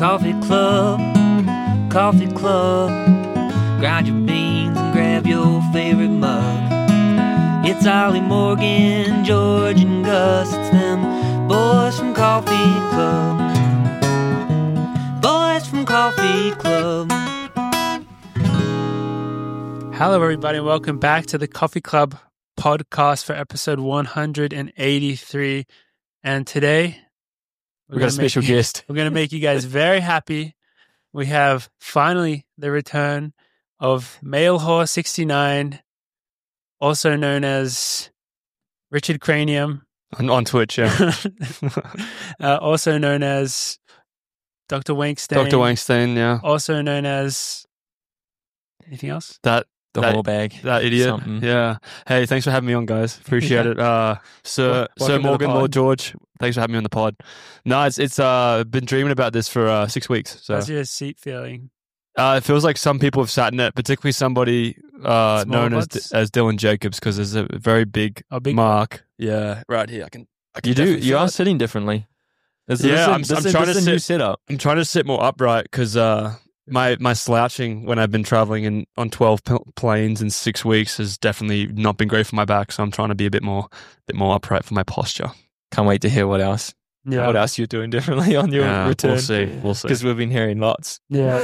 Coffee Club, Coffee Club. Grind your beans and grab your favorite mug. It's Ollie, Morgan, George, and Gus. It's them boys from Coffee Club. Boys from Coffee Club. Hello, everybody, and welcome back to the Coffee Club podcast for episode 183. And today, we've got a special guest. We're going to make you guys very happy. We have finally the return of Male Whore 69, also known as Richard Cranium. On Twitch, yeah. Also known as Dr. Wankstein. Dr. Wankstein, yeah. Also known as anything else? The whole bag. That idiot. Something. Yeah. Hey, thanks for having me on, guys. Appreciate it. Sir Morgan, Lord George, thanks for having me on the pod. No, it's been dreaming about this for 6 weeks. So. How's your seat feeling? It feels like some people have sat in it, particularly somebody known as Dylan Jacobs, because there's a very big mark. Yeah, right here. I can You are sitting differently. I'm trying to sit. New setup. I'm trying to sit more upright because my slouching when I've been traveling on 12 planes in 6 weeks has definitely not been great for my back. So I'm trying to be a bit more upright for my posture. Can't wait to hear what else. Yeah. What else you're doing differently on your return? We'll see. Because we've been hearing lots. Yeah.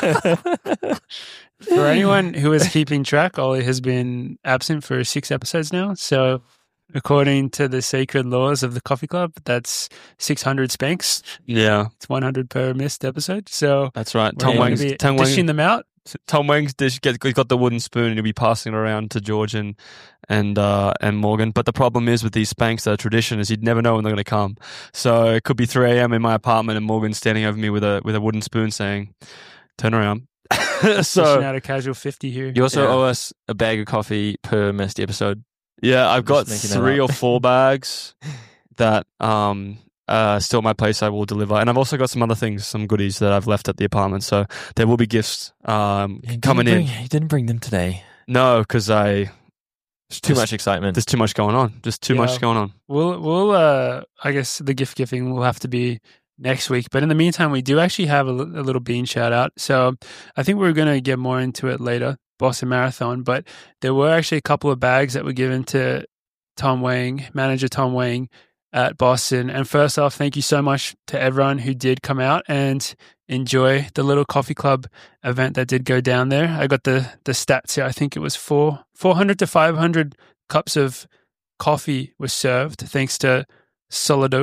For anyone who is keeping track, Ollie has been absent for 6 episodes now. So according to the sacred laws of the Coffee Club, that's 600 spanks. Yeah. It's 100 per missed episode. So that's right. Tom Wang's dishing them out. Tom Wang's he's got the wooden spoon and he'll be passing it around to George and Morgan. But the problem is with these spanks, the tradition is you'd never know when they're going to come. So it could be 3 a.m. in my apartment and Morgan's standing over me with a wooden spoon saying, "Turn around." So out a casual 50 here. You also owe us a bag of coffee per missed episode. Yeah, I've got 3 or 4 bags that still at my place I will deliver. And I've also got some other things, some goodies that I've left at the apartment. So there will be gifts coming in. You didn't bring them today. No, because there's too much excitement. There's too much going on. Just too much going on. We'll I guess the gift giving will have to be next week. But in the meantime, we do actually have a little bean shout out. So I think we're going to get more into it later, Boston Marathon. But there were actually a couple of bags that were given to manager Tom Wang at Boston. And first off, thank you so much to everyone who did come out and enjoy the little coffee club event that did go down there. I got the stats here. I think it was 400 to 500 cups of coffee was served thanks to Solid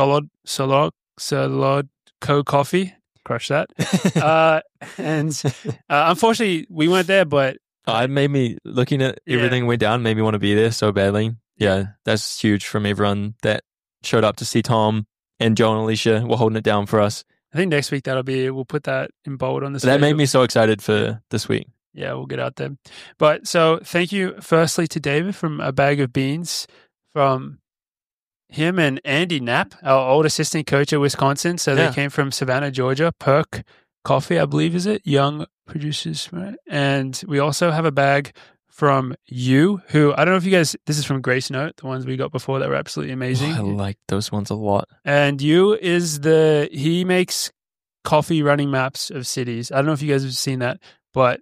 Co Coffee. Crush that. And unfortunately, we weren't there, but it made me, looking at everything went down, made me want to be there so badly. Yeah, that's huge from everyone that showed up to see Tom, and Joe and Alicia were holding it down for us. I think next week we'll put that in bold on the schedule. That made me so excited for this week. Yeah, we'll get out there. But so thank you firstly to David from A Bag of Beans, from him and Andy Knapp, our old assistant coach at Wisconsin. So they came from Savannah, Georgia. Perk Coffee, I believe, is it? Young producers, right? And we also have a bag from you, who, I don't know if you guys, this is from Grace Note, the ones we got before that were absolutely amazing. I like those ones a lot. And you he makes coffee running maps of cities. I don't know if you guys have seen that, but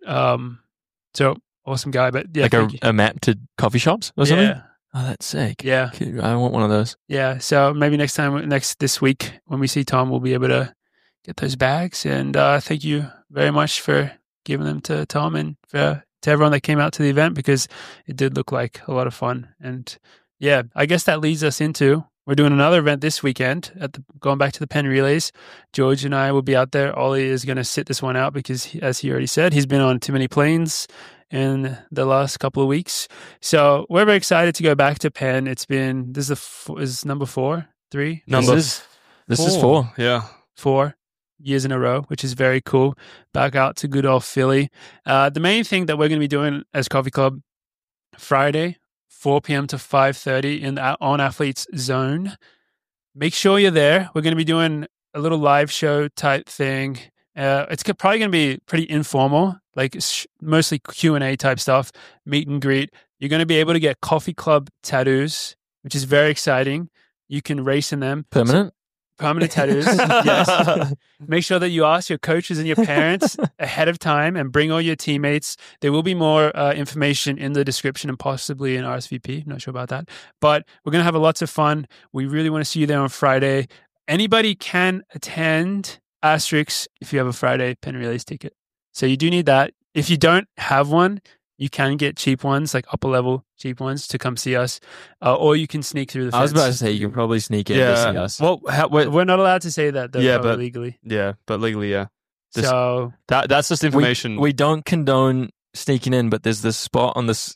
so awesome guy. But yeah, like a map to coffee shops or something? Yeah. Oh, that's sick. Yeah. I want one of those. Yeah. So maybe this week when we see Tom, we'll be able to get those bags. And thank you very much for giving them to Tom and to everyone that came out to the event, because it did look like a lot of fun. And yeah, I guess that leads us into, we're doing another event this weekend going back to the Penn Relays. George and I will be out there. Ollie is going to sit this one out because, as he already said, he's been on too many planes in the last couple of weeks. So we're very excited to go back to Penn. It's been, this is number 4, 3? This is 4. Yeah. 4 years in a row, which is very cool. Back out to good old Philly. The main thing that we're going to be doing as Coffee Club, Friday, 4 p.m. to 5:30 on Athletes Zone. Make sure you're there. We're going to be doing a little live show type thing. It's probably going to be pretty informal, like mostly Q&A type stuff, meet and greet. You're going to be able to get Coffee Club tattoos, which is very exciting. You can race in them. Permanent? permanent tattoos. Yes. Make sure that you ask your coaches and your parents ahead of time and bring all your teammates. There will be more information in the description and possibly in RSVP. Not sure about that. But we're going to have lots of fun. We really want to see you there on Friday. Anybody can attend, asterisk, if you have a Friday Penn Relays ticket. So you do need that. If you don't have one, you can get cheap ones, like upper level cheap ones, to come see us, or you can sneak through the fence. I was about to say you can probably sneak in to see us. Well, We're not allowed to say that, though, Yeah, but- legally. yeah, but legally, yeah. This- So That's just information. We don't condone sneaking in, but there's this spot on this.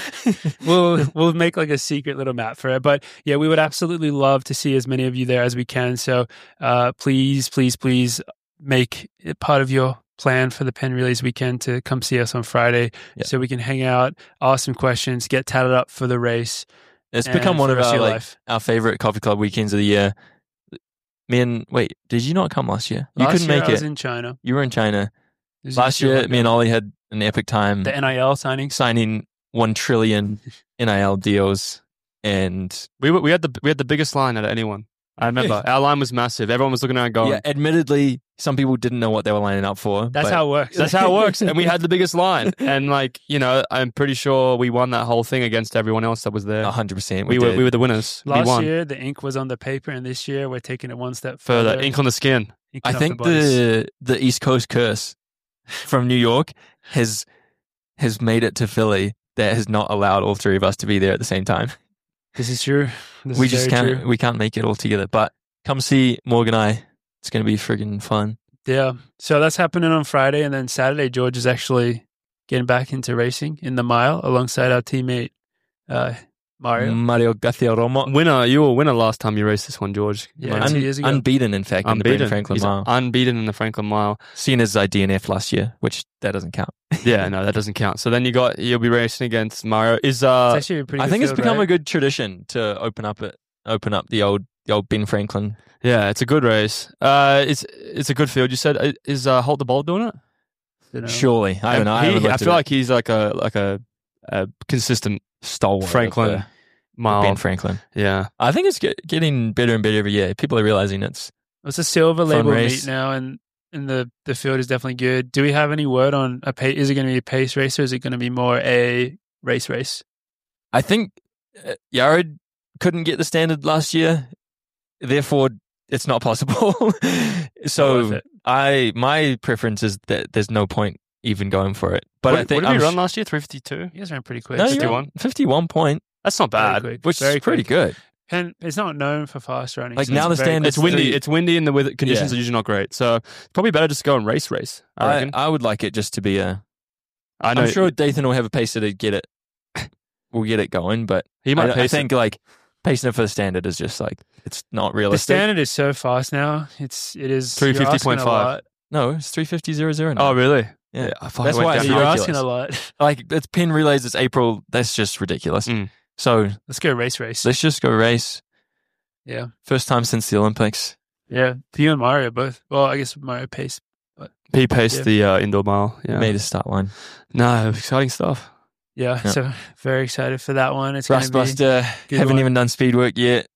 we'll make like a secret little map for it. But yeah, we would absolutely love to see as many of you there as we can. So please make it part of your plan for the Penn Relays weekend to come see us on Friday, so we can hang out, ask some questions, get tatted up for the race. It's and become one for of the rest our your like life. our favorite coffee club weekends of the year. Wait, did you not come last year? You Last couldn't year make I was it. in China. You were in China. It was Last too year, hot me and there. Ollie had an epic time The NIL signings. signing 1 trillion NIL deals, and we had the biggest line out of anyone. I remember our line was massive. Everyone was looking around going, yeah, admittedly, some people didn't know what they were lining up for. That's but how it works. That's how it works. And we had the biggest line. And like, I'm pretty sure we won that whole thing against everyone else that was there. 100%. We were the winners. We Last won. year, the ink was on the paper, and this year we're taking it one step Further, further. ink on the skin. Inking I off think bodies. the East Coast curse from New York has made it to Philly that has not allowed all three of us to be there at the same time. This is true. This We is just very can't true. we can't make it all together. But come see Morgan and I. It's going to be friggin' fun. Yeah. So that's happening on Friday. And then Saturday, George is actually getting back into racing in the mile alongside our teammate, Mario. Mario Garcia Romo. Winner. You were a winner last time you raced this one, George. Yeah, Like, 2 years ago. Unbeaten, in fact, in the Brendan unbeaten. Franklin He's Mile. unbeaten in the Franklin Mile. Seen as I DNF last year, which that doesn't count. Yeah, no, that doesn't count. So then you'll be racing against Mario. It's actually a pretty I good think it's field, become right? a good tradition to open up the old Ben Franklin. Yeah, it's a good race. It's a good field. You said is Holt the Bold doing it? You know. Surely, I don't know. I, haven't I looked feel at like he's like a consistent it. Stalwart Franklin of, mile. Ben Franklin. Yeah, I think it's getting better and better every year. People are realizing it's It's a silver label race. meet now, and the field is definitely good. Do we have any word on is it going to be a pace race, or is it going to be more a race? I think Yared couldn't get the standard last year, therefore it's not possible. Not worth So it. my preference is that there's no point even going for it. But what, I think what did we I'm run last year? 352. You guys ran pretty quick. no, Still. you're 51. 51 point, That's not Very bad. quick. which Very is pretty quick. good. And it's not known for fast running. Like, so now it's the very standard- It's windy. Three- It's windy, and the weather conditions Yeah. are usually not great. So it's probably better just to go and race. I reckon. I would like it just to be I know. I'm sure Dathan will have a pacer to get it. We'll get it going, but he might I pace it. think like pacing it for the standard is just like it's not The realistic. standard is so fast now. It is 350.5. you're asking a lot. No, it's 350.00 now. Oh, really? Yeah. I thought That's it went why down it's You're hard. ridiculous. asking a lot. Like it's Penn Relays this April. That's just ridiculous. Mm. So Let's go race. let's just go race. Yeah. First time since the Olympics. Yeah. You and Mario both. Well, I guess Mario paced. He paced Yeah. the indoor mile. Yeah. Made a start line. No, exciting stuff. Yeah. Yeah. So very excited for that one. It's going to be Rustbuster. good Haven't one. even done speed work yet.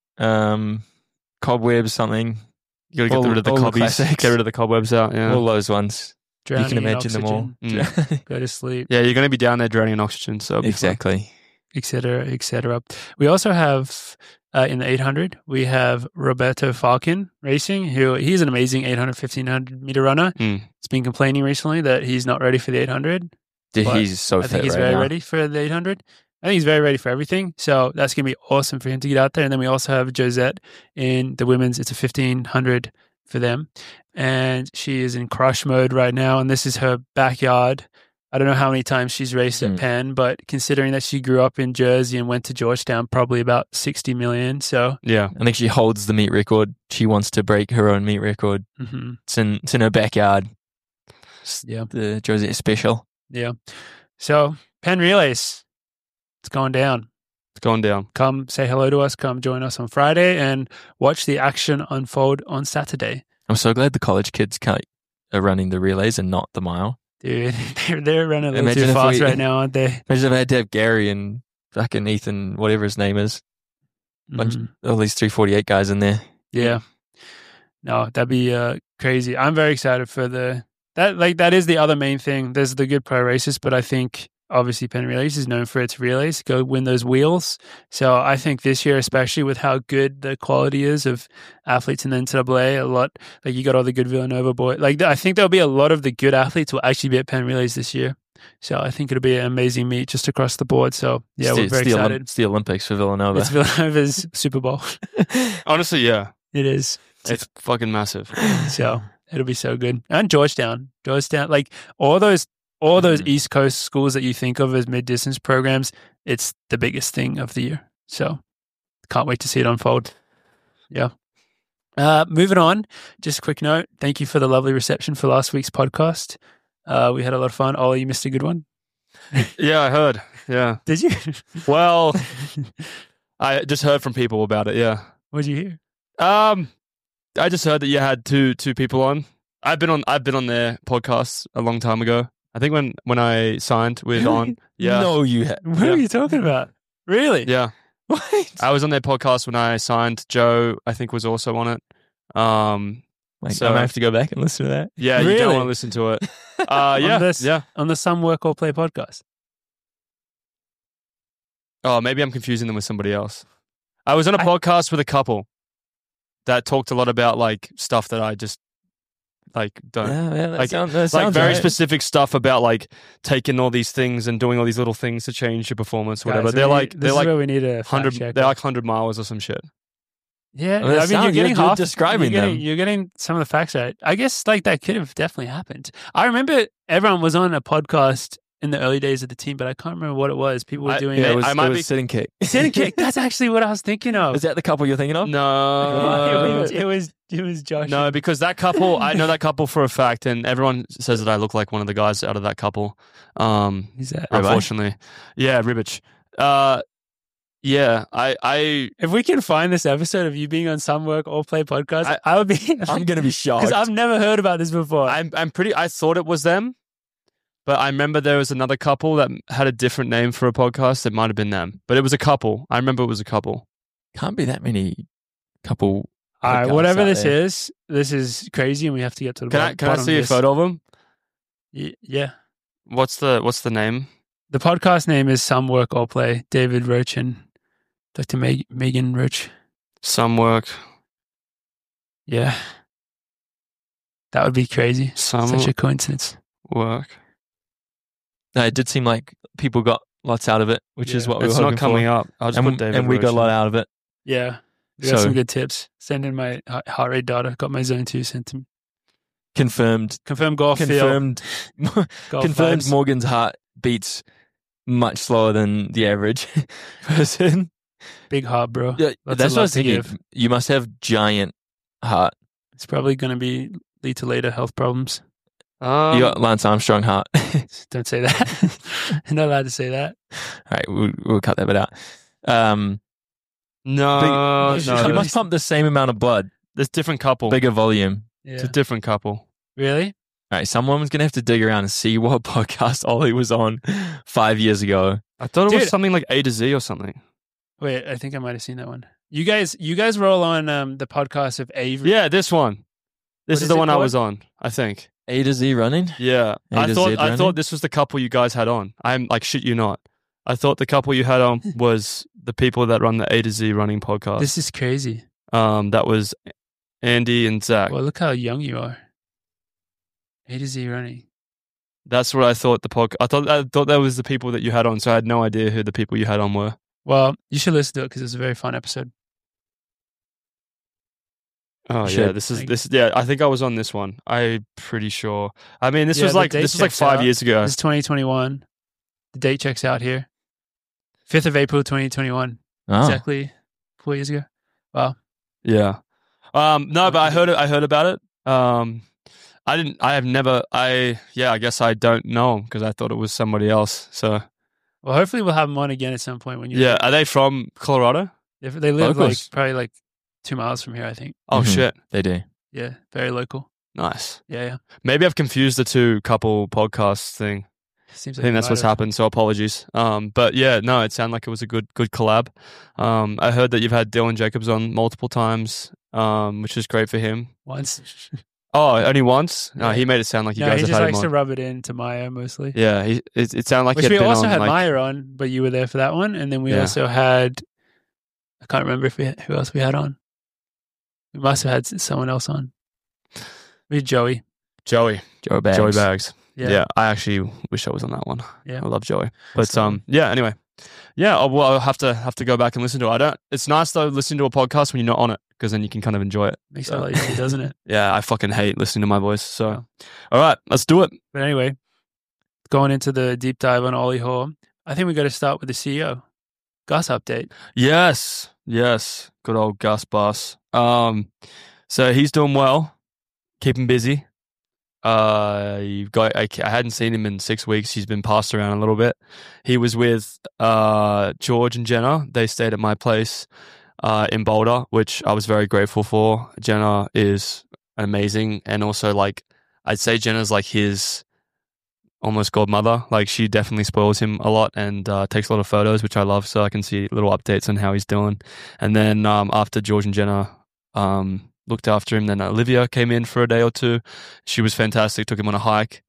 Cobwebs, something. You got to All- get rid of the all the cobbies. classics. Get rid of the cobwebs out. Yeah. All those ones. drowning you can in imagine them all. oxygen, Go to sleep, Yeah, you're going to be down there drowning in oxygen. So it'll be fun. Exactly. etc., etc. We also have in the 800, we have Roberto Falcon racing, he's an amazing 800, 1500 meter runner. Mm. He's been complaining recently that he's not ready for the 800. Dude, But he's so I fit think he's right very now. ready for the 800. I think he's very ready for everything. So that's going to be awesome for him to get out there. And then we also have Josette in the women's. It's a 1500 for them. And she is in crush mode right now. And this is her backyard. I don't know how many times she's raced at Penn, but considering that she grew up in Jersey and went to Georgetown, probably about 60 million. So, Yeah. I think she holds the meet record. She wants to break her own meet record. mhm. It's in her backyard. It's Yeah. the Josie special. Yeah. So, Penn Relays, it's going down. It's going down. Come say hello to us. Come join us on Friday and watch the action unfold on Saturday. I'm so glad the college kids are running the relays and not the mile. Dude, they're running a little Imagine too if fast we- right now, aren't they? Imagine if I had to have Gary and fucking Ethan, whatever his name is, Mhm. all these 348 guys in there. Yeah. No, that'd be crazy. I'm very excited for that is the other main thing. There's the good pro races, but I think obviously Penn Relays is known for its relays. Go win those wheels. So I think this year, especially with how good the quality is of athletes in the NCAA, a lot like you got all the good Villanova boys. Like I think there'll be a lot of the good athletes will actually be at Penn Relays this year. So I think it'll be an amazing meet just across the board. So yeah, we're very excited. It's the Olympics for Villanova. It's Villanova's Super Bowl. Honestly, yeah. It is. It's fucking massive. So it'll be so good. And Georgetown, like all those East Coast schools that you think of as mid-distance programs, it's the biggest thing of the year. So can't wait to see it unfold. Yeah. Moving on, just a quick note. Thank you for the lovely reception for last week's podcast. We had a lot of fun. Ollie, you missed a good one. Yeah, I heard. Yeah. Did you? Well, I just heard from people about it. Yeah. What did you hear? I just heard that you had two people on. I've been on their podcasts a long time ago. I think when I signed with On. Yeah. No, you had. What are you talking about? Really? Yeah. What? I was on their podcast when I signed. Joe, I think, was also on it. So I might have to go back and listen to that. Yeah, Really? you don't want to listen to it. Yeah. On the Some Work or Play podcast. Oh, maybe I'm confusing them with somebody else. I was on a podcast with a couple that talked a lot about like stuff that I just like don't That sounds very right. specific stuff about like taking all these things and doing all these little things to change your performance, whatever. Guys, they're like this is where we need a 100. fact check. They're like 100 miles or some shit. Yeah, Well, that you're getting you're half describing them. You're getting some of the facts right. I guess like that could have definitely happened. I remember everyone was on a podcast in the early days of the team, but I can't remember what it was. People were doing Yeah, it. I might it was be- sit and kick. Sit and kick. That's actually what I was thinking of. Is that the couple you're thinking of? No, it was Josh. no, because that couple, I know that couple for a fact, and everyone says that I look like one of the guys out of that couple. Who's that? Unfortunately, yeah, Ribich. Yeah, I If we can find this episode of you being on Some Work or Play podcast, I would be. I'm going to be shocked. Because I've never heard about this before. I'm pretty. I thought it was them, but I remember there was another couple that had a different name for a podcast. It might have been them, but it was a couple. I remember it was a couple. Can't be that many couple. All right, podcasts whatever out this there. is crazy, and we have to get to the Can I bottom see of a this. photo of them? Yeah. What's the name? The podcast name is Some Work or Play. David Roach and Dr. Megan Roach. Some Work. Yeah. That would be crazy. Some Such a coincidence. Work. No, it did seem like people got lots out of it, which is Yeah. what we It's were not hoping coming for. up. I'll just And, put David. and we got a Roach lot in. out of it. Yeah. We got So- some good tips. Send in my heart rate data. Got my zone 2 sent to me. Confirmed. Confirm golf feel. Confirmed. Golf confirmed. vibes. Morgan's heart beats much slower than the average person. Big heart, bro. Yeah, Lots that's of what I love was to thinking. give. You must have giant heart. It's probably going to lead to later health problems. You got Lance Armstrong heart. All Don't say that. I'm not allowed to say that. right, we'll cut that bit out. no, no. You must pump the same amount of blood, There's different couple. bigger volume. It's Yeah. a different couple. Really? All right, someone was going to have to dig around and see what podcast Ollie was on 5 years ago. I thought it Dude. was something like A to Z or something. Wait, I think I might have seen that one. You guys were all on the podcast of Avery. Yeah, this one. This What is is the it one I called? was on. I think. A to Z running? Yeah, A to Z I running? thought this was the couple you guys had on. I'm like, shit you not. I thought the couple you had on was the people that run the A to Z running podcast. This is crazy. That was Andy and Zach. Well, look how young you are. A to Z running. That's what I thought the podcast. I thought that was the people that you had on. So I had no idea who the people you had on were. Well, you should listen to it because it's a very fun episode. Oh Shit. yeah, this. Yeah, I think I was on this one. I'm pretty sure. I mean, this Yeah, was the like date 5 checks out. years ago. This is 2021. The date checks out here. 5th of April, 2021. Oh. Exactly 4 years ago. Wow. Yeah. No, but I heard about it. I guess I don't know him because I thought it was somebody else. So Well, hopefully we'll have them on again at some point when you. yeah, are they from Colorado? They live Locals. probably 2 miles from here, I think. Oh Mhm. shit, They do. Yeah, very local. nice. Yeah. Maybe I've confused the two couple podcasts thing. Seems I like think that's what's happened. So apologies. But yeah, no, it sounded like it was a good collab. I heard that you've had Dylan Jacobs on multiple times, which is great for him. once. Oh, only once? No, Yeah. he made it sound like you No, guys he have just had him likes to on. rub it into Maya mostly. Yeah, it sounded like Which he we had been also on, had like, Maya on, but you were there for that one, and then we Yeah. also had. I can't remember if who else we had on. We must have had someone else on. We had Joey. Joey Bags. Bags. Yeah. Yeah, I actually wish I was on that one. Yeah. I love Joey. That's But the one. yeah, anyway. Yeah, I'll have to go back and listen to it. I don't. It's nice though listening to a podcast when you're not on it, because then you can kind of enjoy it. Makes it a lot easier, doesn't it? Yeah, I fucking hate listening to my voice. So, Yeah. all right, let's do it. But anyway, going into the deep dive on Ollie Hall, I think we got to start with the CEO. Gus update. Yes, good old Gus Boss. So he's doing well, keeping busy. I hadn't seen him in 6 weeks. He's been passed around a little bit. He was with George and Jenna. They stayed at my place in Boulder, which I was very grateful for. Jenna is amazing, and also like I'd say Jenna's like his almost godmother. Like she definitely spoils him a lot and takes a lot of photos, which I love, so I can see little updates on how he's doing. And then after George and Jenna looked after him, then Olivia came in for a day or two. She was fantastic, took him on a hike.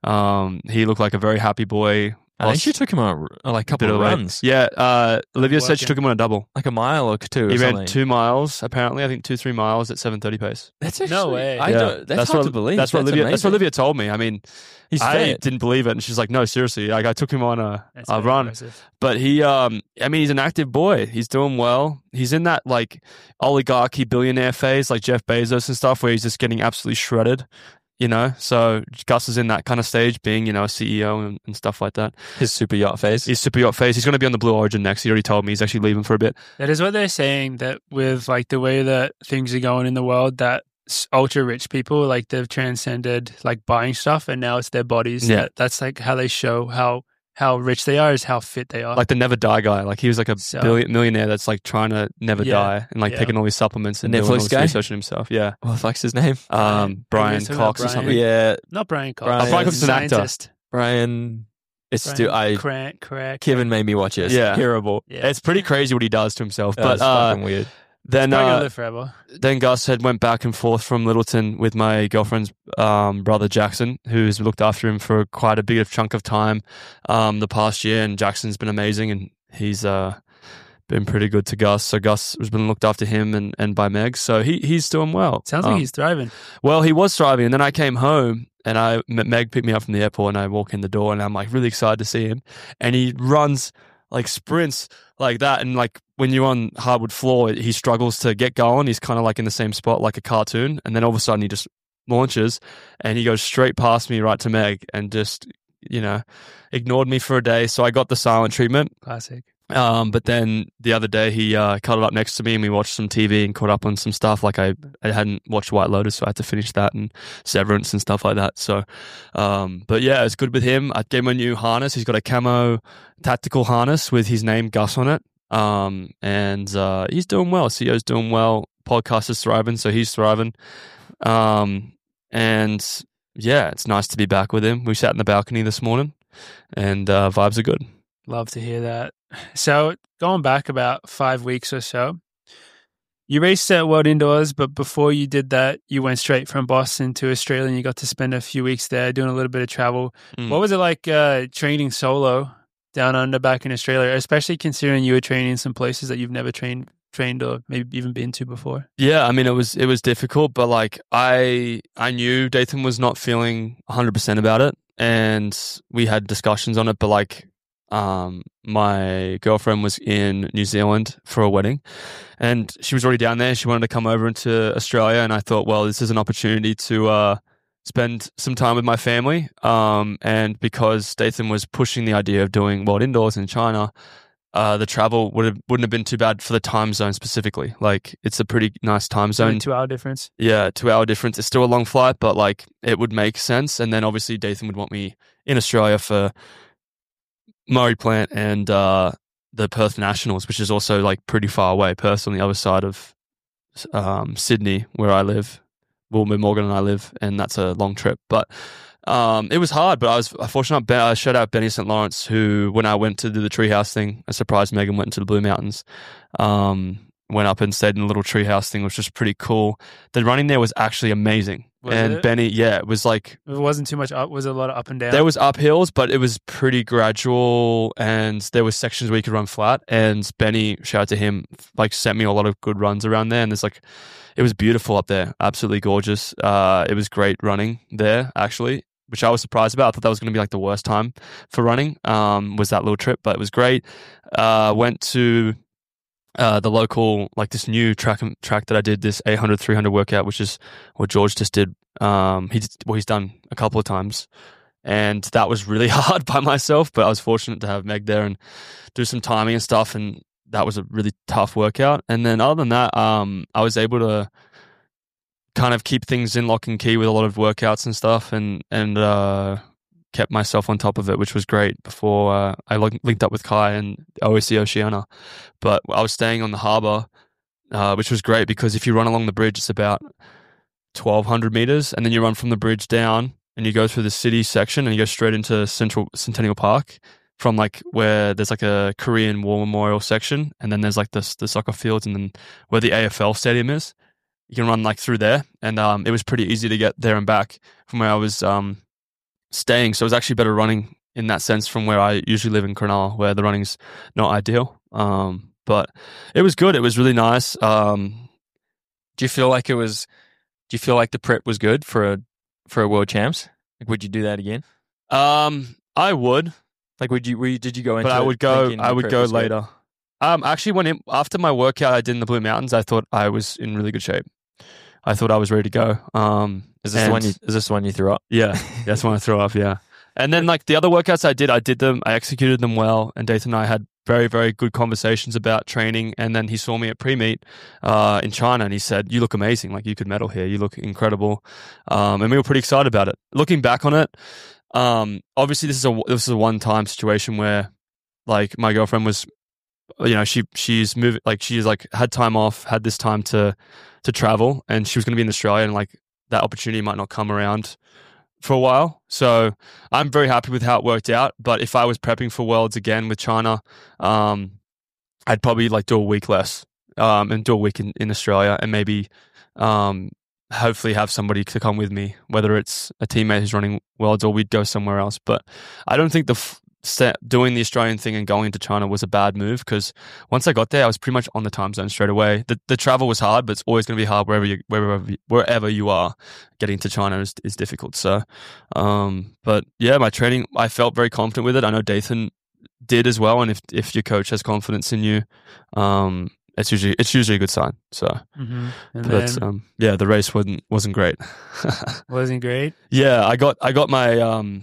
He looked like a very happy boy. I think she took him on like a couple of runs. Yeah, Olivia said she Working. took him on a double. Like a mile or two. He or ran something. 2 miles, apparently. I think 2-3 miles at 7:30 pace. That's actually, No way. I Yeah, don't, that's hard what, to believe. That's what Olivia. That's what amazing. Olivia told me. I mean, He's I fit. didn't believe it, and she's like, "No, seriously." Like I took him on That's a very run, impressive. but he, I mean, he's an active boy. He's doing well. He's in that like oligarchy billionaire phase, like Jeff Bezos and stuff, where he's just getting absolutely shredded. You know, so Gus is in that kind of stage, being, you know, a CEO and stuff like that. His super yacht face. He's super yacht phase. He's going to be on the Blue Origin next. He already told me he's actually leaving for a bit. That is what they're saying, that with like the way that things are going in the world, that ultra rich people, like they've transcended like buying stuff, and now it's their bodies. Yeah. That's like how they show how rich they are, is how fit they are. Like the never die guy. Like he was like a So- millionaire that's like trying to never Yeah, die and like yeah. taking all these supplements and The doing all Netflix this guy? research on himself. Yeah. What the fuck's his name? Brian Are you talking about Cox or Brian? something. Yeah, Not Brian Cox. Brian- Brian Cox is an actor. Scientist. Brian. It's Brian still Crack. Kevin made me watch it. It's Yeah. terrible. Yeah. It's pretty crazy what he does to himself. But But fucking weird. then Probably gonna live forever. then Gus went back and forth from Littleton with my girlfriend's brother Jackson, who's looked after him for quite a big chunk of time the past year. And Jackson's been amazing, and he's been pretty good to Gus. So Gus has been looked after him and by Meg. So he's doing well. Sounds like he's thriving. Well, he was thriving, and then I came home, and Meg picked me up from the airport, and I walk in the door, and I'm like really excited to see him, and he runs like sprints like that, and like when you're on hardwood floor, he struggles to get going. He's kind of like in the same spot like a cartoon, and then all of a sudden he just launches, and he goes straight past me right to Meg, and just, you know, ignored me for a day. So I got the silent treatment. Classic. But then the other day he cuddled up next to me, and we watched some TV and caught up on some stuff. Like I hadn't watched White Lotus, so I had to finish that, and Severance and stuff like that. So, but yeah, it's good with him. I gave him a new harness. He's got a camo tactical harness with his name Gus on it. And he's doing well. CEO's doing well. Podcast is thriving, so he's thriving. And yeah, it's nice to be back with him. We sat in the balcony this morning, and vibes are good. Love to hear that. So going back about 5 weeks or so, you raced at World Indoors, but before you did that, you went straight from Boston to Australia, and you got to spend a few weeks there doing a little bit of travel. What was it like training solo down under back in Australia, especially considering you were training in some places that you've never trained or maybe even been to before? Yeah, I mean, it was difficult, but like I knew Dathan was not feeling 100% about it, and we had discussions on it. But like, my girlfriend was in New Zealand for a wedding, and she was already down there. She wanted to come over into Australia, and I thought, well, this is an opportunity to spend some time with my family. And because Dathan was pushing the idea of doing World Indoors in China, the travel wouldn't have been too bad for the time zone specifically. Like, it's a pretty nice time zone. 2-hour difference. Yeah, 2-hour difference. It's still a long flight, but like it would make sense. And then obviously Dathan would want me in Australia for Murray Plant and the Perth Nationals, which is also like pretty far away. Perth's on the other side of Sydney, where I live. Well, where Morgan and I live, and that's a long trip. But It was hard, but I was fortunate. I showed out Benny St. Lawrence, who, when I went to do the treehouse thing, I surprised Megan, went into the Blue Mountains. Went up and stayed in a little treehouse thing, which was pretty cool. The running there was actually amazing. Was and it? Benny, yeah, it was like... It wasn't too much up. Was it a lot of up and down? There was uphills, but it was pretty gradual, and there was sections where you could run flat. And Benny, shout out to him, like sent me a lot of good runs around there. And there's like, it was beautiful up there, absolutely gorgeous. It was great running there, actually, which I was surprised about. I thought that was going to be like the worst time for running. Was that little trip, but it was great. Went to the local, like this new track that I did, this 800, 300 workout, which is what George just did. He's done a couple of times, and that was really hard by myself, but I was fortunate to have Meg there and do some timing and stuff, and that was a really tough workout. And then other than that, I was able to kind of keep things in lock and key with a lot of workouts and stuff, and kept myself on top of it, which was great before I linked up with Kai and OSC Oceania. But I was staying on the harbour, which was great because if you run along the bridge, it's about 1,200 meters, and then you run from the bridge down and you go through the city section and you go straight into Centennial Park, from like where there's like a Korean War Memorial section, and then there's like the soccer fields, and then where the AFL stadium is. You can run like through there, and it was pretty easy to get there and back from where I was staying. So it was actually better running in that sense from where I usually live in Cronulla, where the running's not ideal. But it was good. It was really nice. Do you feel like the prep was good for a world champs? Like, would you do that again? I would. Like, did you go into? But I would go later. Actually, after my workout I did in the Blue Mountains, I thought I was in really good shape. I thought I was ready to go. Is this the one you threw up? Yeah, that's when I threw up. Yeah, and then like the other workouts I did them. I executed them well, and Dathan and I had very, very good conversations about training. And then he saw me at pre-meet in China, and he said, "You look amazing. Like, you could medal here. You look incredible." And we were pretty excited about it. Looking back on it, obviously this is a one-time situation where, like, my girlfriend was, you know, she's moving, like she's like had time off, had this time to travel, and she was going to be in Australia, and like that opportunity might not come around for a while. So I'm very happy with how it worked out. But if I was prepping for Worlds again with China, I'd probably like do a week less, and do a week in Australia, and maybe hopefully have somebody to come with me, whether it's a teammate who's running Worlds or we'd go somewhere else. But I don't think doing the Australian thing and going to China was a bad move, because once I got there, I was pretty much on the time zone straight away. The travel was hard, but it's always going to be hard wherever you are. Getting to China is difficult. So, but yeah, my training, I felt very confident with it. I know Dathan did as well, and if your coach has confidence in you, it's usually a good sign. So, the race wasn't great. Wasn't great. Yeah, I got my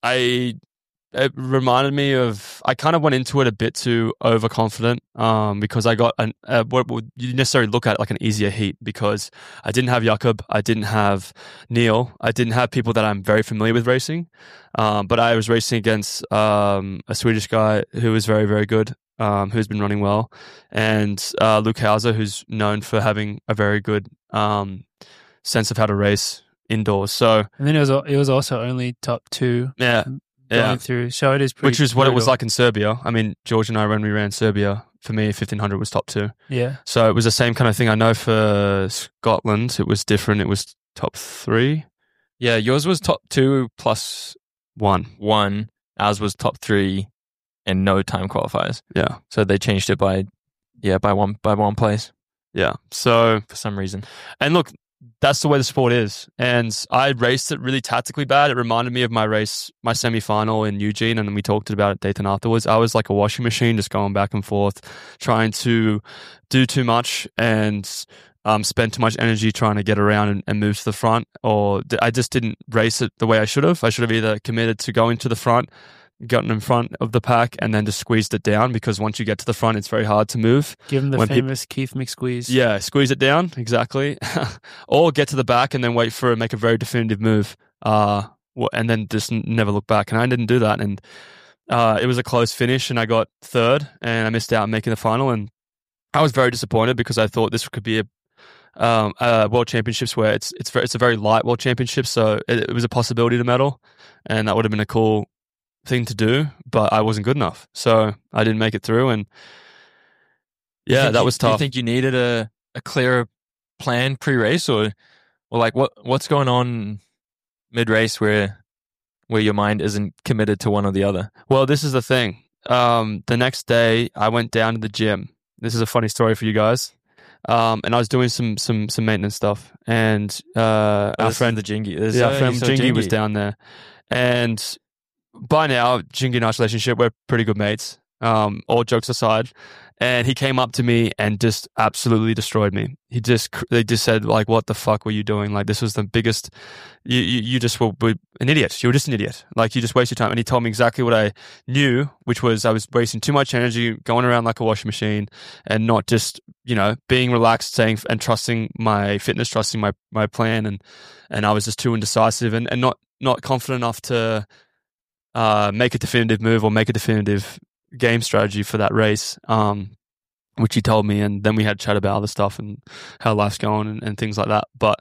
it reminded me of, I kind of went into it a bit too overconfident, because I got what would you necessarily look at like an easier heat, because I didn't have Jakob, I didn't have Neil, I didn't have people that I'm very familiar with racing, but I was racing against a Swedish guy who was very, very good, who's been running well, and Luke Hauser, who's known for having a very good sense of how to race indoors. So, and then it was also only top two. Yeah. Going through, so it is pretty, which is what it was like in Serbia. I mean, George and I, when we ran Serbia, for me, 1500 was top 2. Yeah. So it was the same kind of thing. I know for Scotland, it was different. It was top 3. Yeah, yours was top 2 plus 1. Ours was top 3 and no time qualifiers. Yeah. So they changed it by one place. Yeah. So for some reason. And look, that's the way the sport is. And I raced it really tactically bad. It reminded me of my race, my semi-final in Eugene, and then we talked about it Dathan afterwards. I was like a washing machine, just going back and forth, trying to do too much and spend too much energy trying to get around and move to the front. Or I just didn't race it the way I should have. I should have either committed to going to the front, gotten in front of the pack, and then just squeezed it down, because once you get to the front, it's very hard to move. Give them the famous Keith McSqueeze. Yeah, squeeze it down, exactly. Or get to the back and then make a very definitive move, and then just never look back. And I didn't do that, and it was a close finish, and I got 3rd, and I missed out on making the final, and I was very disappointed, because I thought this could be World Championships where it's a very light World Championship, so it was a possibility to medal, and that would have been a cool thing to do, but I wasn't good enough, so I didn't make it through, and that was tough. Do you think you needed a clearer plan pre-race, or like what's going on mid-race where your mind isn't committed to one or the other? Well, this is the thing. The next day, I went down to the gym. This is a funny story for you guys. And I was doing some maintenance stuff, and our friend the Jingy, our friend Jingy was down there, and by now Jingy and I's relationship, we're pretty good mates. All jokes aside, and he came up to me and just absolutely destroyed me. They just said, like, what the fuck were you doing? Like, this was the biggest. You just were an idiot. You were just an idiot. Like, you just wasted time. And he told me exactly what I knew, which was I was wasting too much energy, going around like a washing machine, and not just being relaxed, saying and trusting my fitness, trusting my plan, and I was just too indecisive and not confident enough to make a definitive move or make a definitive game strategy for that race, which he told me, and then we had a chat about other stuff and how life's going and things like that. But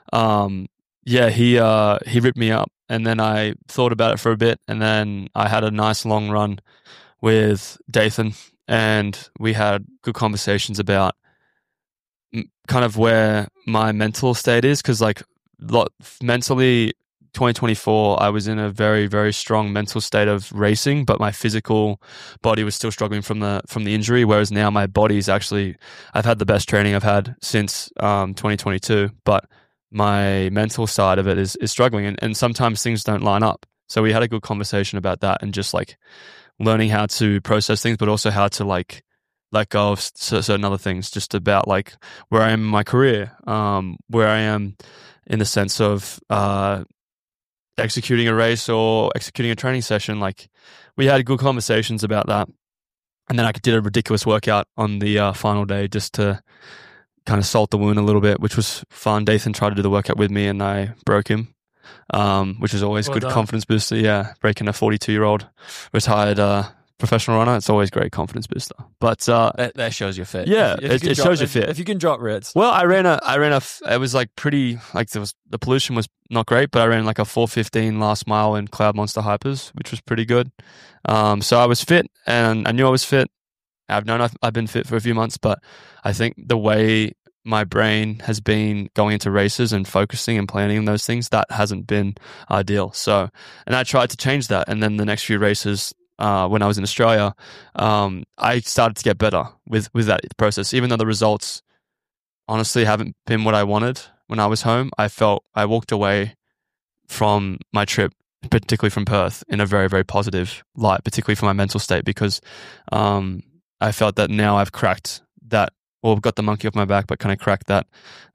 he ripped me up, and then I thought about it for a bit, and then I had a nice long run with Dathan, and we had good conversations about kind of where my mental state is, because like mentally 2024, I was in a very, very strong mental state of racing, but my physical body was still struggling from the injury. Whereas now my body's actually, I've had the best training I've had since 2022, but my mental side of it is struggling, and sometimes things don't line up. So we had a good conversation about that, and just like learning how to process things, but also how to like let go of certain other things, just about like where I am in my career, where I am in the sense of executing a race or executing a training session. Like, we had good conversations about that, and then I did a ridiculous workout on the final day just to kind of salt the wound a little bit, which was fun. Dathan tried to do the workout with me, and I broke him, which is always good confidence booster. Yeah, breaking a 42-year-old retired professional runner, it's always great confidence booster. But that shows your fit. Yeah, it shows your fit. If you can drop Ritz. Well, I ran a. It was like pretty, like the pollution was not great, but I ran like a 4:15 last mile in Cloud Monster Hypers, which was pretty good. So I was fit, and I knew I was fit. I've known I've been fit for a few months, but I think the way my brain has been going into races and focusing and planning on those things, that hasn't been ideal. So, and I tried to change that, and then the next few races, when I was in Australia, I started to get better with that process. Even though the results honestly haven't been what I wanted when I was home, I felt I walked away from my trip, particularly from Perth, in a very, very positive light, particularly for my mental state, because I felt that now I've cracked that, or got the monkey off my back, but kind of cracked that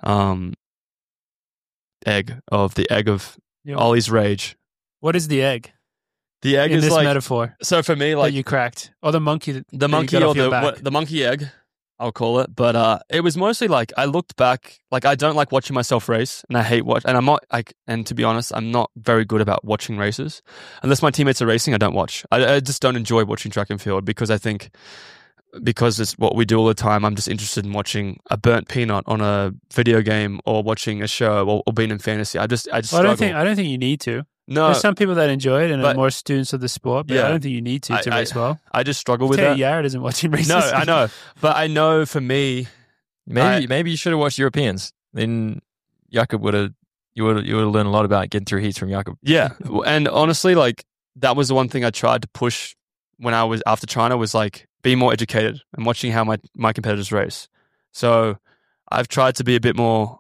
egg of Ollie's rage. What is the egg? The egg in is this like metaphor. So for me, like that you cracked, or the monkey, the monkey, or the monkey egg, I'll call it. But it was mostly like I looked back, like I don't like watching myself race, and I hate and I'm not like, and to be honest, I'm not very good about watching races. Unless my teammates are racing, I don't watch. I just don't enjoy watching track and field, because I think, because it's what we do all the time, I'm just interested in watching a burnt peanut on a video game, or watching a show, or being in fantasy. I just struggle. I don't think you need to. No, there's some people that enjoy it and are more students of the sport, but I don't think you need to race well. I just struggle with that. Yared isn't watching races. No, I know, but I know for me, maybe you should have watched Europeans. Then Jakob would have learned a lot about getting through heats from Jakob. Yeah, and honestly, like that was the one thing I tried to push when I was after China, was like be more educated and watching how my competitors race. So I've tried to be a bit more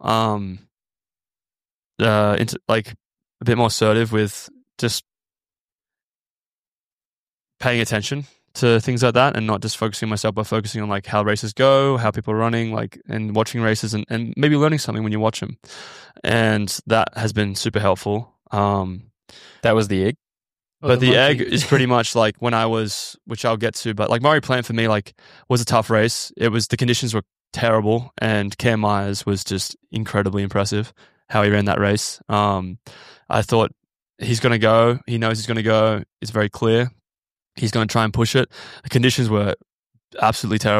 a bit more assertive with just paying attention to things like that, and not just focusing on myself, but focusing on like how races go, how people are running, like, and watching races, and maybe learning something when you watch them. And that has been super helpful. That was the egg. But the egg is pretty much like when I was, which I'll get to, but like Murray Plant for me, like, was a tough race. It was, the conditions were terrible, and Cam Myers was just incredibly impressive how he ran that race. I thought he's going to go. He knows he's going to go. It's very clear. He's going to try and push it. The conditions were absolutely terrible.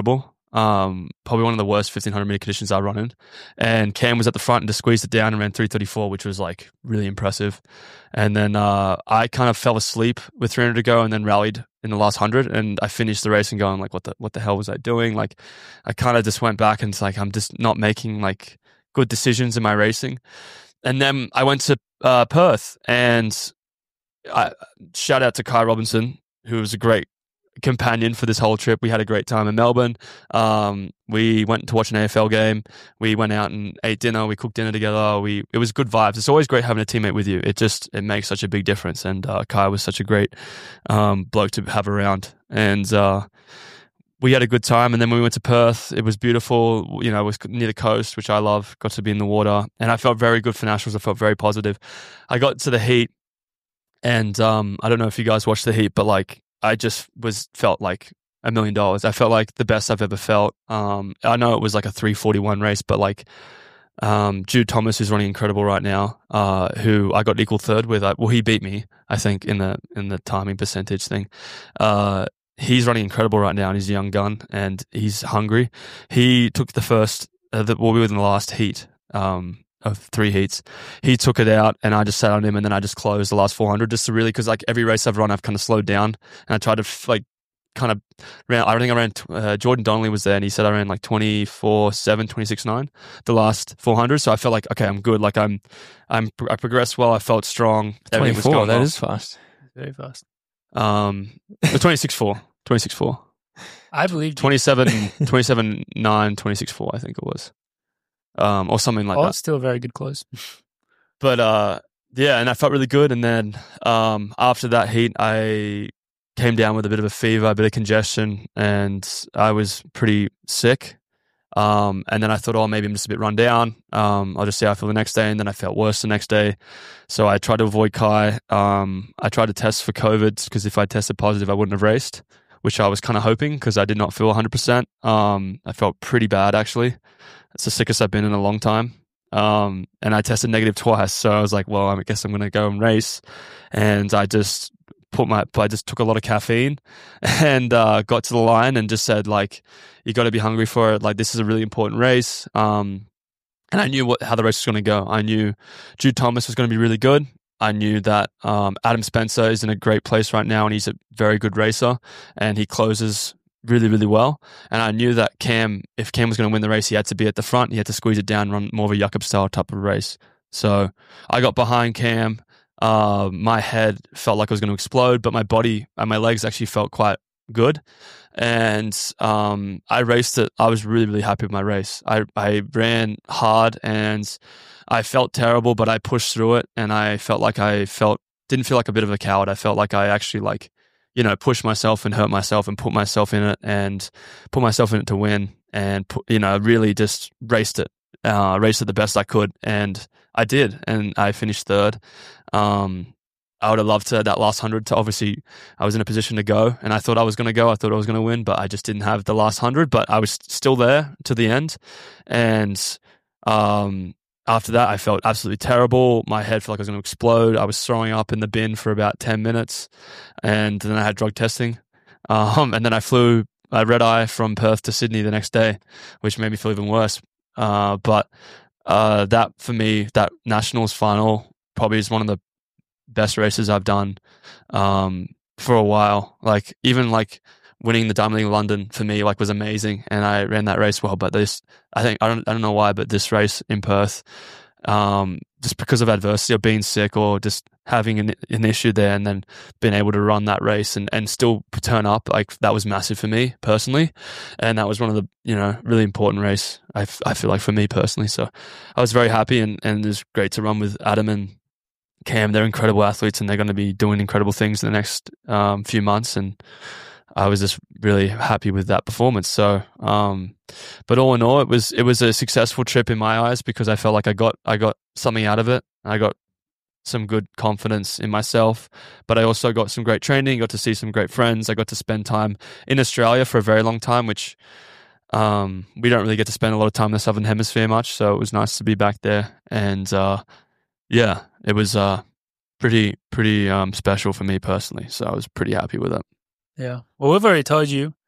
Probably one of the worst 1500 meter conditions I run in. And Cam was at the front and just squeezed it down and ran 3:34, which was like really impressive. And then I kind of fell asleep with 300 to go and then rallied in the last 100. And I finished the race and going like, what the hell was I doing? Like, I kind of just went back and it's like, I'm just not making like good decisions in my racing. And then I went to Perth, and shout out to Kai Robinson, who was a great companion for this whole trip. We had a great time in Melbourne. We went to watch an AFL game. We went out and ate dinner. We cooked dinner together. It was good vibes. It's always great having a teammate with you. It makes such a big difference. And Kai was such a great bloke to have around. And we had a good time. And then when we went to Perth, it was beautiful. You know, it was near the coast, which I love. Got to be in the water. And I felt very good for nationals. I felt very positive. I got to the heat, and I don't know if you guys watched the heat, but like, I just felt like $1 million. I felt like the best I've ever felt. I know it was like a 3:41 race, but like Jude Thomas, who's running incredible right now, who I got equal third with. Well, he beat me, I think, in the timing percentage thing. He's running incredible right now, and he's a young gun, and he's hungry. He took the first. We were in the last heat. Of 3 heats. He took it out, and I just sat on him, and then I just closed the last 400 just to really, because like every race I've run, I've kind of slowed down, and I tried to like kind of ran. I think I ran. Jordan Donnelly was there, and he said I ran like 24:7, 26:9 the last 400. So I felt like, okay, I'm good. Like I progressed well. I felt strong. 24. That is fast. Very fast. 26:4, 26:4. I believe 27:9, 26:4. I think it was. Or something like that. It's still a very good close. But yeah, and I felt really good. And then after that heat, I came down with a bit of a fever, a bit of congestion, and I was pretty sick. And then I thought, oh, maybe I'm just a bit run down. I'll just see how I feel the next day. And then I felt worse the next day. So I tried to avoid Kai. I tried to test for COVID, because if I tested positive, I wouldn't have raced, which I was kind of hoping, because I did not feel 100%. I felt pretty bad, actually. It's the sickest I've been in a long time. And I tested negative twice. So I was like, well, I guess I'm going to go and race. And I just took a lot of caffeine and got to the line and just said, like, you got to be hungry for it. Like, this is a really important race. And I knew how the race was going to go. I knew Jude Thomas was going to be really good. I knew that Adam Spencer is in a great place right now, and he's a very good racer, and he closes really, really well. And I knew that if Cam was going to win the race, he had to be at the front. He had to squeeze it down, run more of a Jakob style type of race. So I got behind Cam. My head felt like I was going to explode, but my body and my legs actually felt quite good. And I raced it. I was really, really happy with my race. I ran hard, and I felt terrible, but I pushed through it, and I felt like didn't feel like a bit of a coward. I felt like I actually pushed myself and hurt myself and put myself in it to win, and really just raced it the best I could, and I did, and I finished third. I would have loved that last 100 to, obviously I was in a position to go, and I thought I was going to go. I thought I was going to win, but I just didn't have the last 100, but I was still there to the end. And after that, I felt absolutely terrible. My head felt like I was going to explode. I was throwing up in the bin for about 10 minutes, and then I had drug testing. And then I flew red eye from Perth to Sydney the next day, which made me feel even worse. But that, for me, that Nationals final probably is one of the best races I've done for a while. Like, even like winning the Diamond League in London for me was amazing, and I ran that race well. But I don't know why, but this race in Perth, just because of adversity or being sick or just having an issue there, and then being able to run that race and still turn up, like, that was massive for me personally. And that was one of the really important race I feel like for me personally. So I was very happy, and it was great to run with Adam and Cam. They're incredible athletes, and they're going to be doing incredible things in the next few months, and I was just really happy with that performance. So, but all in all, it was a successful trip in my eyes, because I felt like I got something out of it. I got some good confidence in myself, but I also got some great training, got to see some great friends. I got to spend time in Australia for a very long time, which we don't really get to spend a lot of time in the Southern Hemisphere much. So it was nice to be back there, and yeah, it was pretty special for me personally. So I was pretty happy with it. Yeah. Well, we've already told you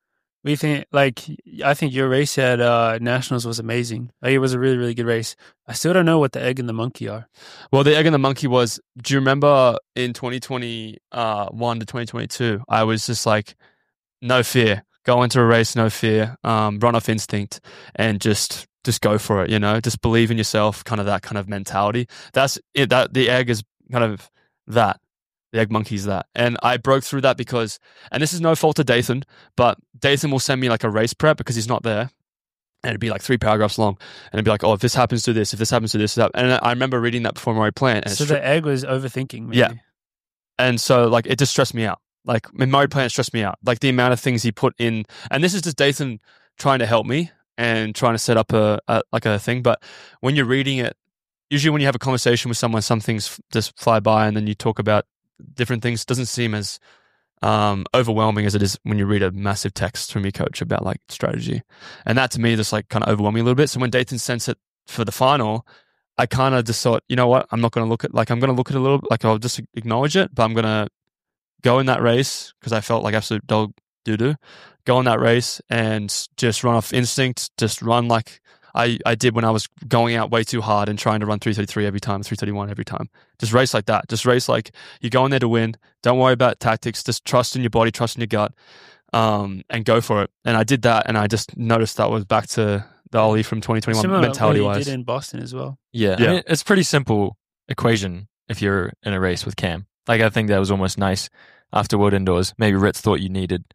We think, like, I think your race at Nationals was amazing. Like, it was a really, really good race. I still don't know what the egg and the monkey are. Well, the egg and the monkey was, do you remember in 2021 to 2022, I was just like, no fear. Go into a race, no fear. Run off instinct and just go for it, you know? Just believe in yourself, kind of that kind of mentality. That's it. That the egg is kind of that. The egg monkey's that. And I broke through that because, and this is no fault to Dathan, but Dathan will send me like a race prep because he's not there. And it'd be like 3 paragraphs long. And it'd be like, oh, if this happens to this, if this happens to this. And I remember reading that before my plan. And so the egg was overthinking, maybe. Yeah. And so like it just stressed me out. Like in Murray Plan, it stressed me out. Like the amount of things he put in. And this is just Dathan trying to help me and trying to set up a thing. But when you're reading it, usually when you have a conversation with someone, some things just fly by and then you talk about different things. It doesn't seem as overwhelming as it is when you read a massive text from your coach about like strategy. And that to me just like kind of overwhelmed me a little bit. So when Dathan sent it for the final, I kind of just thought, you know what, I'm not going to look at, like I'm going to look at it a little, like I'll just acknowledge it, but I'm going to go in that race because I felt like absolute dog doo-doo. Go in that race and just run off instinct, just run like I did when I was going out way too hard and trying to run 3:33 every time, 3:31 every time. Just race like that. Just race like you're going there to win. Don't worry about tactics. Just trust in your body, trust in your gut, and go for it. And I did that, and I just noticed that was back to the Ollie from 2021 mentality-wise. You did in Boston as well. Yeah. I mean, it's a pretty simple equation if you're in a race with Cam. Like, I think that was almost nice after World Indoors. Maybe Ritz thought you needed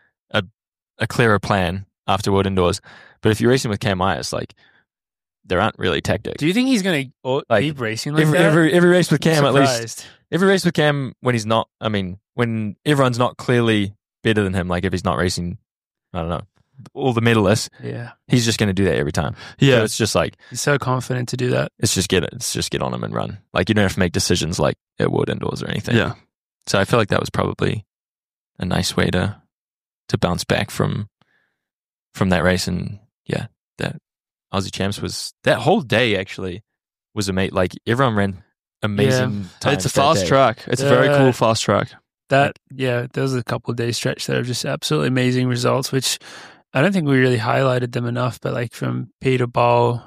a clearer plan after World Indoors. But if you're racing with Cam Myers, like, there aren't really tactics. Do you think he's going to keep racing like that? Every race with Cam, at least. Every race with Cam when he's not, I mean, when everyone's not clearly better than him, like if he's not racing, I don't know, all the medalists, he's just going to do that every time. Yeah. So it's just like, he's so confident to do that. It's just get on him and run. Like, you don't have to make decisions like at World Indoors or anything. Yeah. So I feel like that was probably a nice way to bounce back from that race. And yeah, that Aussie Champs was, that whole day actually was amazing. Like, everyone ran amazing times. It's a fast track. It's a very cool fast track. There was a couple of days stretch there of just absolutely amazing results, which I don't think we really highlighted them enough, but like from Peter Ball,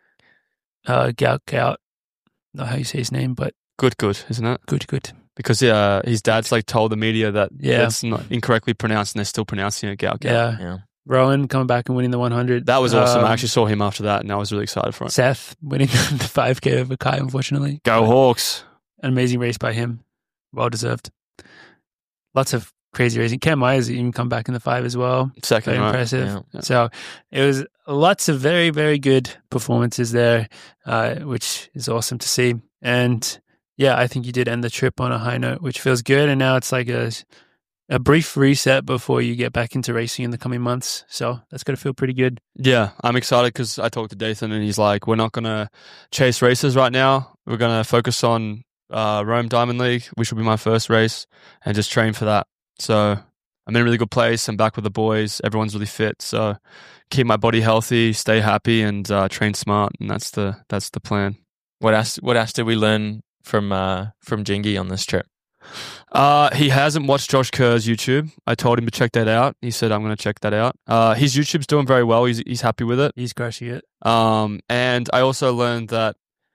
Gout, not how you say his name, but Good, isn't it? Good. Because his dad's like told the media that it's not incorrectly pronounced and they're still pronouncing it Gout. Yeah. Rowan coming back and winning the 100. That was awesome. I actually saw him after that and I was really excited for it. Seth winning the 5K over Kai, unfortunately. Go Hawks. An amazing race by him. Well deserved. Lots of crazy racing. Cam Myers even come back in the 5 as well. Second, very impressive. Yeah. So it was lots of very, very good performances there, which is awesome to see. And yeah, I think you did end the trip on a high note, which feels good. And now it's like a brief reset before you get back into racing in the coming months. So that's going to feel pretty good. Yeah, I'm excited because I talked to Dathan and he's like, we're not going to chase races right now. We're going to focus on Rome Diamond League, which will be my first race, and just train for that. So I'm in a really good place. I'm back with the boys. Everyone's really fit. So keep my body healthy, stay happy, and train smart. And that's the plan. What else did we learn from Jingy on this trip? He hasn't watched Josh Kerr's YouTube. I told him to check that out. He said, I'm going to check that out. His YouTube's doing very well. He's happy with it. He's crushing it. And I also learned that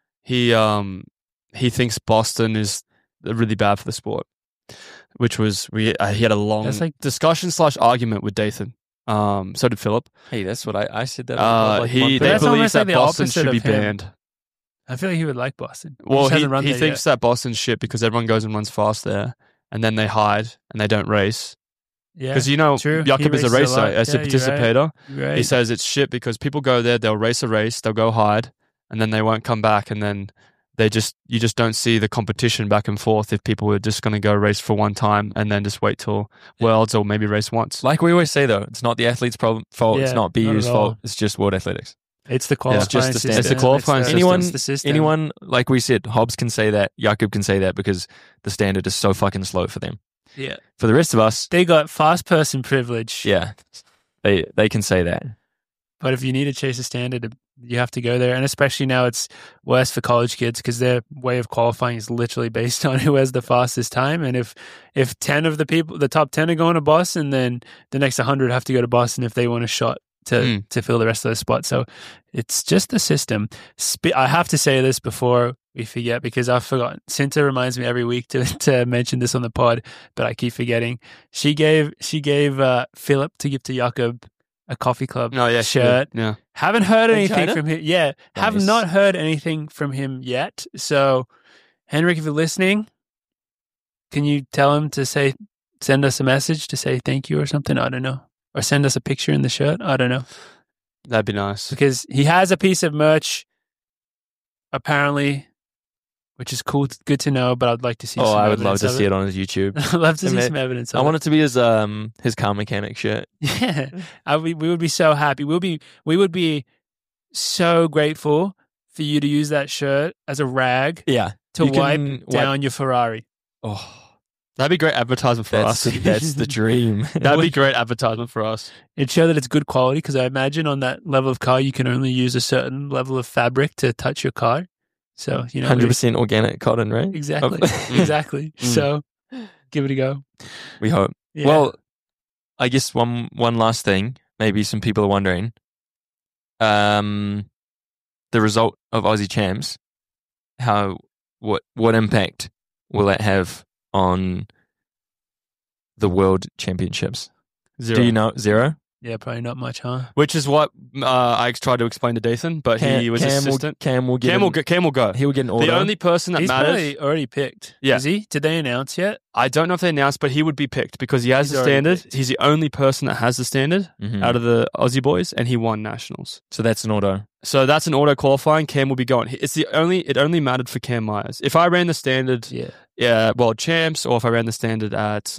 he thinks Boston is really bad for the sport, which was, he had a long discussion / argument with Dathan. So did Philip. Hey, that's what I said that. They believe that Boston should be banned. I feel like he would like Boston. Well, he thinks that Boston's shit because everyone goes and runs fast there, and then they hide and they don't race. Yeah, because Jakob is a racer, as a participator. Right. He says it's shit because people go there, they'll race a race, they'll go hide, and then they won't come back, and then you just don't see the competition back and forth if people were just going to go race for one time and then just wait till Worlds or maybe race once. Like we always say, though, it's not the athlete's fault. It's not BU's fault. It's just World Athletics. It's the qualifying system. It's the qualifying system. Anyone, like we said, Hobbs can say that, Jakob can say that because the standard is so fucking slow for them. Yeah. For the rest of us, they got fast person privilege. Yeah. They can say that. But if you need to chase a standard, you have to go there. And especially now it's worse for college kids because their way of qualifying is literally based on who has the fastest time. And if 10 of the top 10 are going to Boston, then the next 100 have to go to Boston if they want a shot to fill the rest of the spots. So it's just the system. I have to say this before we forget because I've forgotten. Cinta reminds me every week to mention this on the pod, but I keep forgetting. She gave Philip to give to Jakob a coffee club shirt. Yeah. Haven't heard In anything China? from him. Yeah. Have Nice. not heard anything from him yet. So Henrik, if you're listening, can you tell him to send us a message to say thank you or something? I don't know. Or send us a picture in the shirt. I don't know. That'd be nice. Because he has a piece of merch, apparently, which is cool, good to know, but I'd like to see some I would love evidence to of see it on his YouTube. I'd love to see Mate, some evidence of I it. want it to be his car mechanic shirt. Yeah. We would be so happy. We would be so grateful for you to use that shirt as a rag Yeah. to You can wipe down your Ferrari. Oh, That'd be great advertisement for us. that's the dream. That'd be great advertisement for us. It'd show that it's good quality because I imagine on that level of car, you can only use a certain level of fabric to touch your car. So, 100% organic cotton, right? Exactly. Exactly. So give it a go. We hope. Yeah. Well, I guess one last thing. Maybe some people are wondering. The result of Aussie Champs. What impact will that have on the World Championships? Zero. Do you know? Zero. Yeah, probably not much, huh? Which is what I tried to explain to Dathan, but he was assistant. Cam will get. Cam will go. He will get an order. The only person that He's matters. probably already picked. Yeah. Is he? Did they announce yet? I don't know if they announced, but he would be picked because he has He's the already standard. picked. He's the only person that has the standard Mhm. out of the Aussie boys, and he won nationals. So that's an auto. So that's an auto qualifying. Cam will be going. It only mattered for Cam Myers. If I ran the standard, World Champs, or if I ran the standard at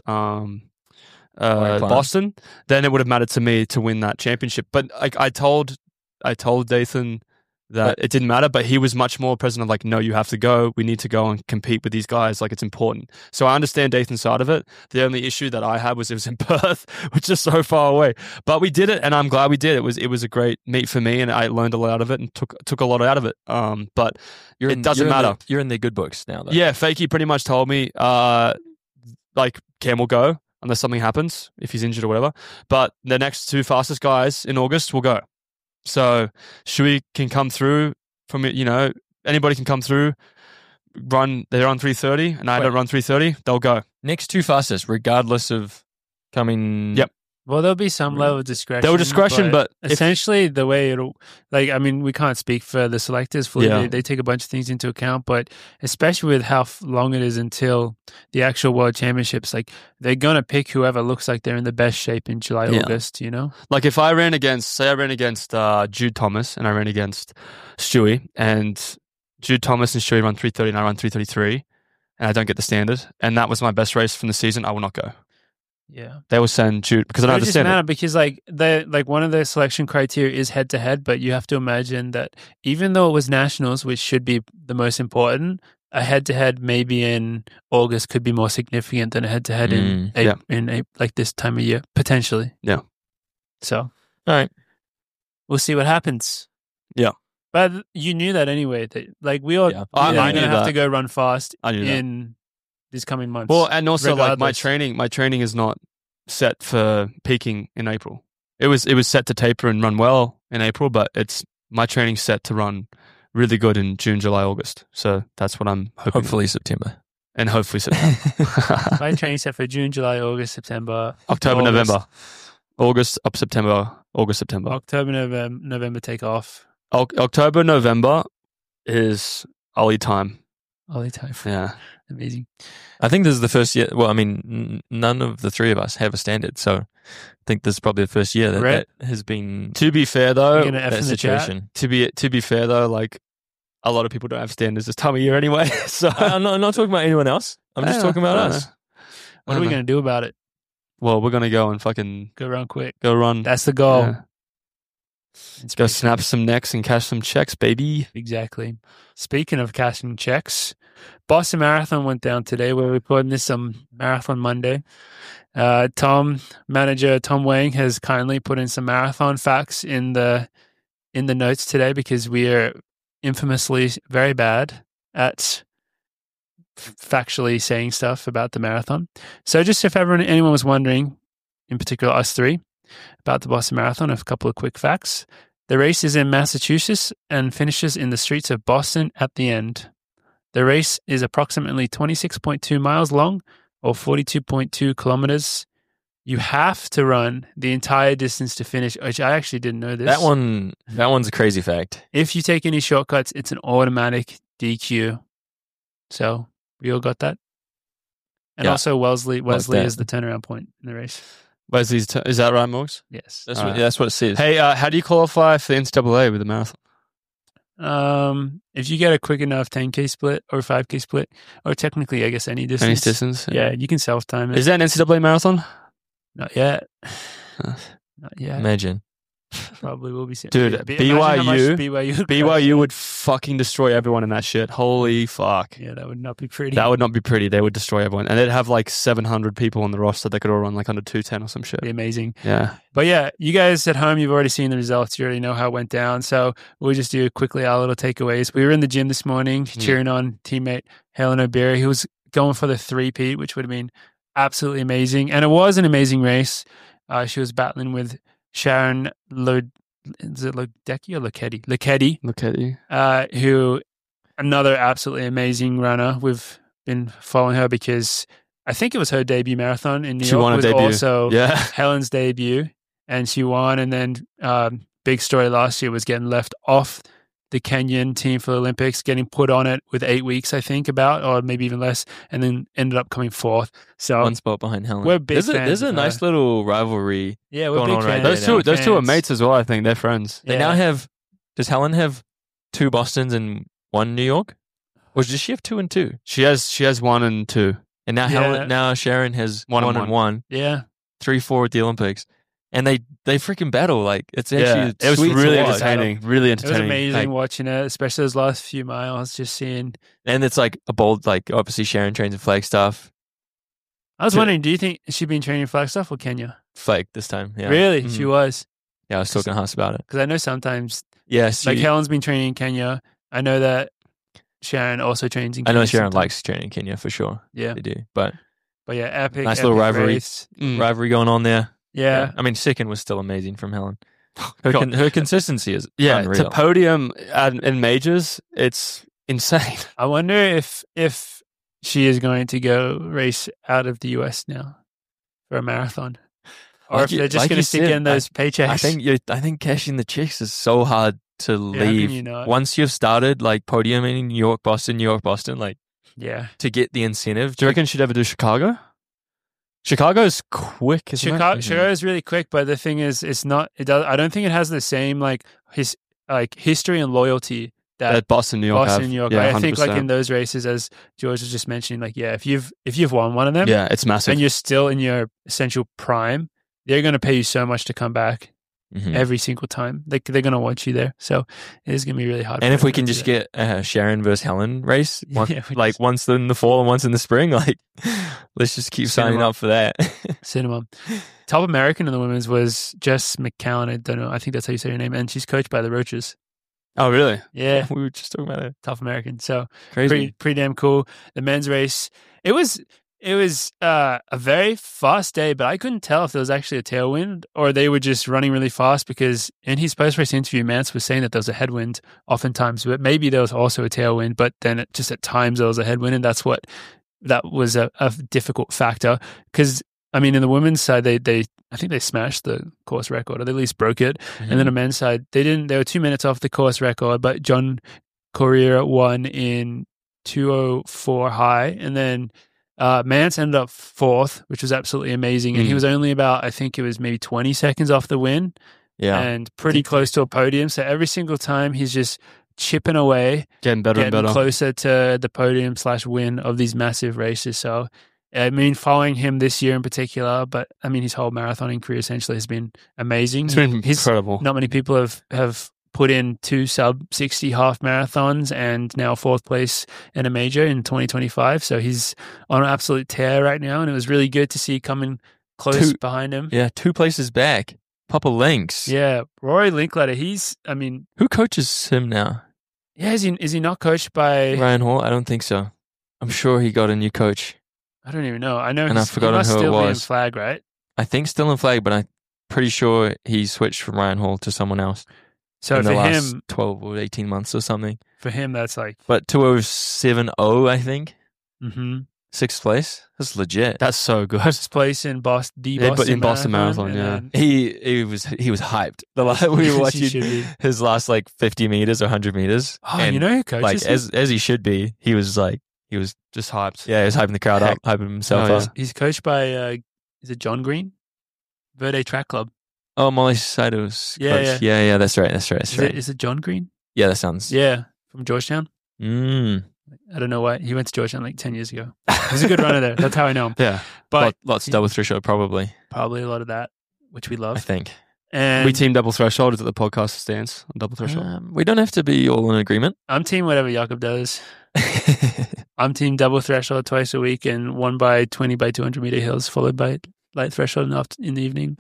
Boston, then it would have mattered to me to win that championship. But I told Dathan that it didn't matter, but he was much more present of like, no, you have to go. We need to go and compete with these guys. Like, it's important. So I understand Dathan's side of it. The only issue that I had was it was in Perth, which is so far away. But we did it, and I'm glad we did. It was a great meet for me, and I learned a lot out of it and took a lot out of it. But it doesn't matter. You're in their good books now, though. Yeah, Fakey pretty much told me, like, Cam will go unless something happens, if he's injured or whatever. But the next two fastest guys in August will go. So Shui can come through from it, anybody can come through, they're on 3:30, and I don't run 3:30, they'll go. Next two fastest, regardless of coming. Yep. Well, there'll be some level of discretion. There was discretion, but essentially the way it'll, we can't speak for the selectors fully. Yeah. They take a bunch of things into account, but especially with how long it is until the actual World Championships, they're going to pick whoever looks like they're in the best shape in July, August, Like if I ran against Jude Thomas and I ran against Stewie, and Jude Thomas and Stewie run 3:30 and I run 3:33, and I don't get the standard, and that was my best race from the season, I will not go. Yeah, they will send Jude because I don't understand it. Because one of the selection criteria is head to head, but you have to imagine that even though it was nationals, which should be the most important, a head to head maybe in August could be more significant than a head to head in this time of year potentially. Yeah. So, all right, we'll see what happens. Yeah. But you knew that anyway. That we all I knew have that. to go run fast I knew in these coming months. Well, and also regardless. my training is not set for peaking in April. It was set to taper and run well in April, but my training's set to run really good in June, July, August. So that's what I'm hoping. Hopefully September. And hopefully September. My training set for June, July, August, September, October, August. November. August, up September, August, September. October, November take off. October, November is Ollie time. Ollie time. Yeah. Amazing. I think this is the first year. Well, I mean, none of the three of us have a standard, so I think this is probably the first year that has been. To be fair, though, You're gonna F that in the chat? situation. to be fair though, a lot of people don't have standards this time of year anyway. So I'm not talking about anyone else. I'm just talking about us. What are we going to do about it? Well, we're gonna go and fucking Go run quick. go run. That's the goal. Yeah. It's Go pretty snap funny. some necks and cash some checks, baby. Exactly. Speaking of cashing checks, Boston Marathon went down today. We're recording this on Marathon Monday. Manager Tom Wang has kindly put in some marathon facts in the notes today because we are infamously very bad at factually saying stuff about the marathon. So just if anyone was wondering, in particular us three, about the Boston Marathon, a couple of quick facts. The race is in Massachusetts and finishes in the streets of Boston at the end. The race is approximately 26.2 miles long or 42.2 kilometers. You have to run the entire distance to finish, which I actually didn't know this. That one's a crazy fact. If you take any shortcuts, it's an automatic DQ. So we all got that. And Yeah. also Wesley that. is the turnaround point in the race. Wesley's is that right, Morgs? Yes. That's what it says. Hey, how do you qualify for the NCAA with the marathon? If you get a quick enough 10K split or 5K split, or technically, I guess any distance. Any distance? Yeah, you can self-time it. Is that an NCAA marathon? Not yet. Not yet. Imagine. Probably will be soon. Dude, Imagine how much BYU would BYU would fucking destroy everyone in that shit. Holy fuck. Yeah, that would not be pretty. That would not be pretty. They would destroy everyone. And they'd have like 700 people on the roster that could all run like under 210 or some shit. be amazing. Yeah. But yeah, you guys at home, you've already seen the results. You already know how it went down. So we'll just do quickly our little takeaways. We were in the gym this morning cheering on teammate Helen O'Beary, who was going for the 3-peat, which would have been absolutely amazing. And it was an amazing race. She was battling with Sharon is it Ledecky or Leketti? Leketti. Look at you. Who another absolutely amazing runner. We've been following her because I think it was her debut marathon in New She York. won a was debut. also Yeah. Helen's debut, and she won. And then big story last year was getting left off the Kenyan team for the Olympics, getting put on it with 8 weeks, I think, or maybe even less, and then ended up coming fourth. So One spot behind Helen. we're big There's fans a of nice her. little rivalry. Yeah, we're going big on right fans. there. Those two are Fans. mates as well, I think. They're friends. They Yeah. now have. Does Helen have 2 Bostons and 1 New York, or does she have 2 and 2? She has 1 and 2. And now Yeah. now Sharon has 1 1 and and 1, Yeah. 3-4 at the Olympics, and they freaking battle. Like it's actually it was sweet to really watch. entertaining. Really It was entertaining. amazing Like- watching it, especially those last few miles, just seeing. And it's like a bold. Like obviously Sharon trains in Flagstaff. I was To- wondering, do you think has she been training Flagstaff or Kenya? Flag this time. Yeah. Really? Mhm. She was. Yeah, I was talking to Huss about it. Because I know sometimes, Yes, like Helen's been training in Kenya. I know that Sharon also trains in I Kenya. know Sharon sometimes. likes training in Kenya for sure. Yeah. They do, but But yeah, epic. Nice little epic rivalry. race. rivalry going on there. Yeah. I mean, second was still amazing from Helen. Her God. her consistency is Yeah, unreal. to podium in majors, it's insane. I wonder if she is going to go race out of the US now for a marathon. Or Like if you- they're just like going you to stick said, in those paychecks. I think cashing the checks is so hard to Yeah, how can leave. you not? Once you've started like podiuming in New York, Boston, like Yeah. to get the incentive. Do you reckon she'd ever do Chicago? Chicago's quick, isn't Chicago, it? Chicago is really quick, but the thing is, it's not. It does. I don't think it has the same history and loyalty that That Boston, New York Boston, have. New York. Yeah, I think like 100%. in those races, as George was just mentioning, like if you've won one of them, Yeah, it's massive. and you're still in your essential prime, they're going to pay you so much to come back Mhm. every single time. They're going to want you there, so it is going to be really hard. And for if we them can to just do that. get a Sharon versus Helen race, Yeah, we like just- once in the fall and once in the spring, like let's just keep signing Cinema. up for that. Cinema. Top American in the women's was Jess McCallan. I don't know. I think that's how you say her name, and she's coached by the Roaches. Oh, really? Yeah, We were just talking about it. Top American. So Crazy. pretty damn cool. The men's race. It was a very fast day, but I couldn't tell if there was actually a tailwind or they were just running really fast because in his post-race interview, Mance was saying that there was a headwind oftentimes, but maybe there was also a tailwind, but then just at times there was a headwind, and that was a difficult factor because, I mean, in the women's side, I think they smashed the course record, or they at least broke it. And then the men's side, they were 2 minutes off the course record, but John Corrier won in 2:04 high, and then Mance ended up fourth, which was absolutely amazing. And he was only about, I think it was maybe 20 seconds off the win Yeah. and pretty close to a podium. So every single time he's just chipping away, Getting better getting and better. closer to the podium / win of these massive races. So I mean, following him this year in particular, but I mean, his whole marathoning career essentially has been amazing. It's been incredible. Not many people have put in 2 sub-60 half marathons and now 4th place in a major in 2025. So he's on an absolute tear right now, and it was really good to see coming close behind him. Yeah, 2 places back. Papa Links. Yeah, Rory Linkletter, who coaches him now? Yeah, is he not coached by Ryan Hall? I don't think so. I'm sure he got a new coach. I don't even know. I know And I've forgotten he must who it still be in was. Flag, right? I think still in Flag, but I'm pretty sure he switched from Ryan Hall to someone else So in for the last him, 12 or 18 months or something. that's like, But 2070, I think. mm-hmm. 6th place. That's legit. That's so good. First place in Boston, in Boston Marathon, and yeah. then- He was hyped. The last we were As he should watching be. his last like 50 meters or 100 meters. Oh, and you know who coaches like him? as he should be. He was Just hyped. yeah, he was hyping the crowd up, hyping himself Oh, up. yeah. He's coached by, is it John Green? Verde Track Club. Oh, Molly Saido's Yeah, coach. Yeah, that's right. Is it John Green? Yeah, that sounds. Yeah, from Georgetown. I don't know why. He went to Georgetown like 10 years ago. He's a good runner there. That's how I know him. Yeah. But Lots of double threshold, probably. probably a lot of that, which we I love. think. And We team double threshold. Is it the podcast stance on double threshold? We don't have to be all in agreement. I'm team whatever Jakob does. I'm team double threshold twice a week and 1 by 20 by 200 meter hills, followed by light threshold in the evening.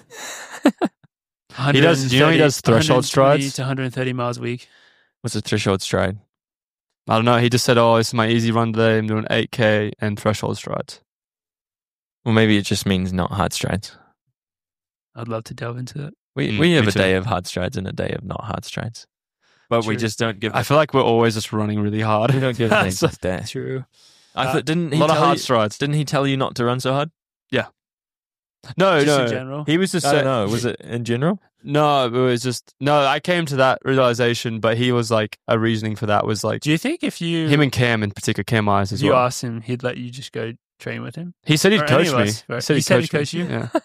He does. Do you know he does threshold 120 strides? to 130 miles a week. What's a threshold stride? I don't know. He just said, "Oh, this is my easy run today. I'm doing 8K and threshold strides." Well, maybe it just means not hard strides. I'd love to delve into it. We Me have a too. day of hard strides and a day of not hard strides. But we True. just don't give I feel like we're always just running really hard. we don't give things So- a day. True. I thought didn't a he lot of tell hard you, strides. didn't he tell you not to run so hard? No, Just no. in general? He was just I saying. don't know. Was it in general? No, it was just no. I came to that realization, but he was like a reasoning for that was like Do you think if you him and Cam in particular, Cam Myers as if you well. asked him, he'd let you just go train with him? He said he'd Or coach any of me. us, right? He He said he'd me. coach you? Yeah.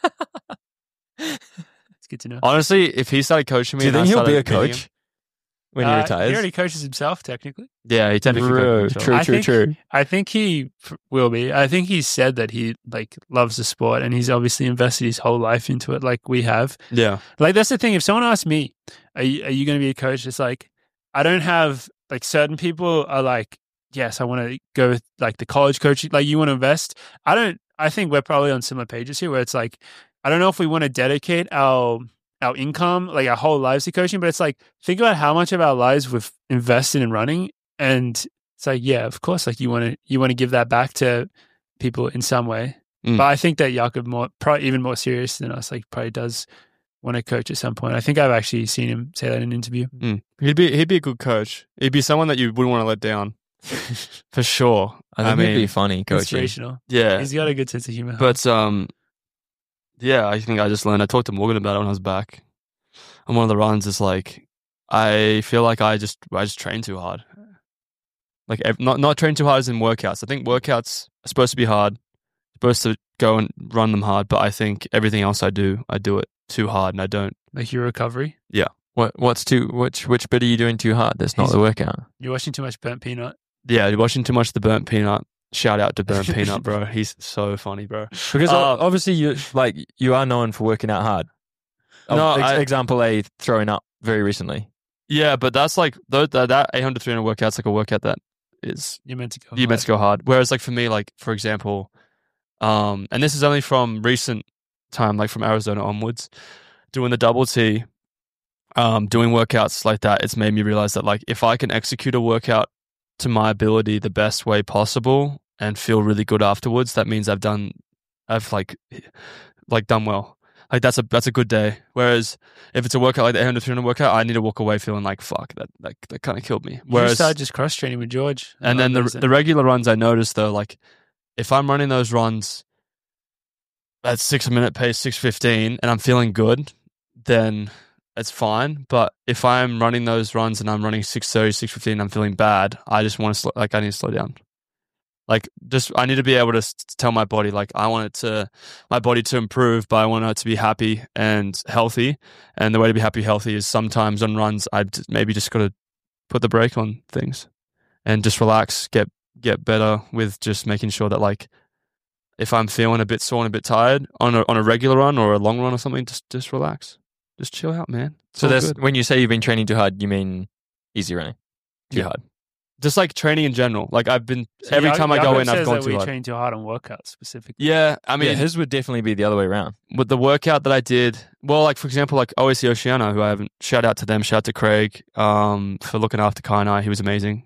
It's good to know. Honestly, if he started coaching me, Do you and I think he'll be a started meeting coach him- when he He retires? already coaches himself, technically. yeah, he technically coached himself. True, I true, think- true. I think he will be. I think he said that he like loves the sport, and he's obviously invested his whole life into it, like we have. Yeah, Like that's the thing. If someone asks me, "Are you going to be a coach?" It's like I don't have like certain people are like, "Yes, I want to go with like the college coaching." Like you want to invest. I don't. I think we're probably on similar pages here, where it's like I don't know if we want to dedicate our income, like our whole lives to coaching, but it's like think about how much of our lives we've invested in running, and it's like yeah, of course, like you want to give that back to people in some way. Mm. But I think that Jakob probably even more serious than us, like probably does want to coach at some point. I think I've actually seen him say that in an interview. he'd be a good coach. He'd be someone that you wouldn't want to let down, for sure. I think it'd be funny coaching. Inspirational. Yeah, He's got a good sense of humor. but yeah, I think I just learned. I talked to Morgan about it when I was back. And one of the runs is like, I feel like I just train too hard. Like not train too hard as in workouts. I think workouts are supposed to be hard, supposed to go and run them hard. But I think everything else I do it too hard, and I don't. like your recovery. Which bit are you doing too hard? That's not He's- the workout. You're watching too much Burnt Peanut. Yeah, you're watching too much the Burnt Peanut. Shout out to Burnt Peanut, bro. He's so funny, bro. Because obviously you are known for working out hard. No, Example A, throwing up very recently. Yeah, but that's like that 800 300 workout's like a workout that is You're meant to go. you meant to go hard. Whereas like for me, like for example, and this is only from recent time, like from Arizona onwards, doing the double T, doing workouts like that, it's made me realize that like if I can execute a workout to my ability the best way possible and feel really good afterwards, that means I've done well. Like that's a good day. Whereas if it's a workout like the 800 300 workout, I need to walk away feeling like fuck that kind of killed me. You Whereas started just cross training with George, and then the regular runs, I noticed though, like if I'm running those runs at 6 minute pace, 6:15, and I'm feeling good, then it's fine. But if I'm running those runs and I'm running 6:30, 6:15, and I'm feeling bad, I just want to I need to slow down. Like just I need to be able to tell my body like I want my body to improve, but I want it to be happy and healthy. And the way to be happy, healthy is sometimes on runs I maybe just got to put the brake on things and just relax, get better with just making sure that like if I'm feeling a bit sore and a bit tired on a regular run or a long run or something, just relax. Just chill out, man. It's So all that's good. when you say you've been training too hard, you mean easy running too Yeah. hard. Just like training in general. Like I've been So every time I go Jakob in, I've says gone that too we hard. train too hard on workouts specifically. Yeah, I I mean, mean, his would definitely be the other way around. with the workout that I did, well, like for example, like OSC Oceania, who I haven't, shout out to them, shout out to Craig for looking after Kai and I. He was amazing.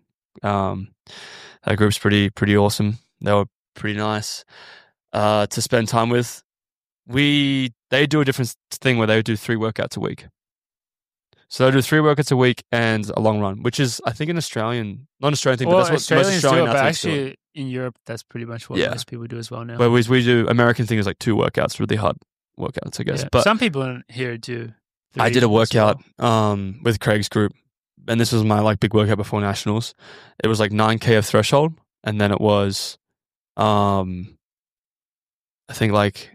That group's pretty awesome. They were pretty nice to spend time with. They do a different thing where they do 3 workouts a week. So they do 3 workouts a week and a long run, which is I think not an Australian thing, Well, but that's what most Australians do Australian it, but athletes do. actually in Europe, that's pretty much what Yeah. most people do as well now. Whereas we do American thing is like 2 workouts, really hard workouts, I guess. Yeah. But some people in here do. I 3 did a as well. workout with Craig's group, and this was my like big workout before nationals. It was like 9K of threshold, and then it was, I think like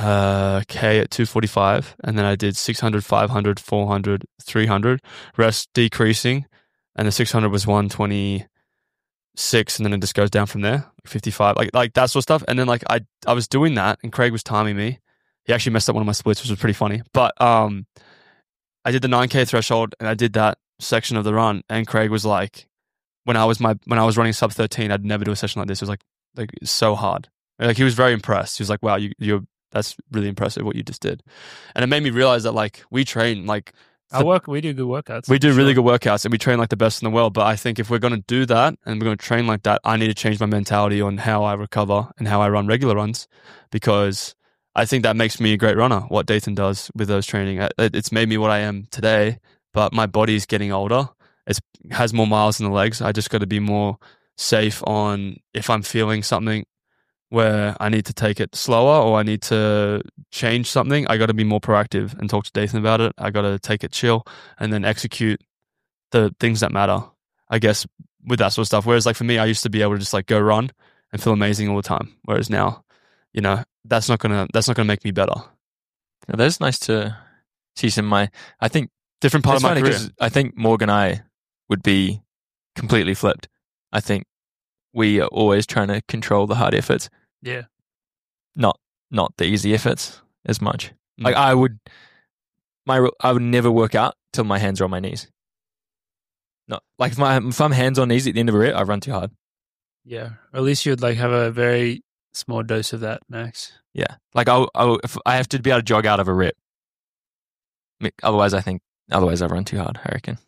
K at 245, and then I did 600, 500, 400, 300, rest decreasing, and the 600 was 126, and then it just goes down from there, 55, like that sort of stuff. And then like I was doing that, and Craig was timing me. He actually messed up one of my splits, which was pretty funny. But I did the 9K threshold, and I did that section of the run, and Craig was like, when I was running sub 13, I'd never do a session like this. It was like so hard. Like he was very impressed. He was like, "Wow, you're that's really impressive what you just did," and it made me realize that like we train like We do good workouts. we do really Sure. good workouts, and we train like the best in the world. But I think if we're going to do that and we're going to train like that, I need to change my mentality on how I recover and how I run regular runs, because I think that makes me a great runner. What Dathan does with those training, it's made me what I am today. But my body's getting older. It has more miles in the legs. I just got to be more safe on if I'm feeling something where I need to take it slower or I need to change something. I got to be more proactive and talk to Dathan about it. I got to take it chill and then execute the things that matter, I guess, with that sort of stuff. Whereas like for me, I used to be able to just like go run and feel amazing all the time. Whereas now, you know, that's not gonna make me better. Now, that's nice to see some I think Different part it's of my funny career. 'cause I think Morgan and I would be completely flipped. I think we are always trying to control the hard efforts, Yeah. not the easy efforts as much. Mm. Like I would never work out till my hands are on my knees. No, like if I'm hands on knees at the end of a rep, I run too hard. Yeah. Or at least you'd like have a very small dose of that, Max. Yeah, like if I have to be able to jog out of a rep. Otherwise I run too hard. I reckon.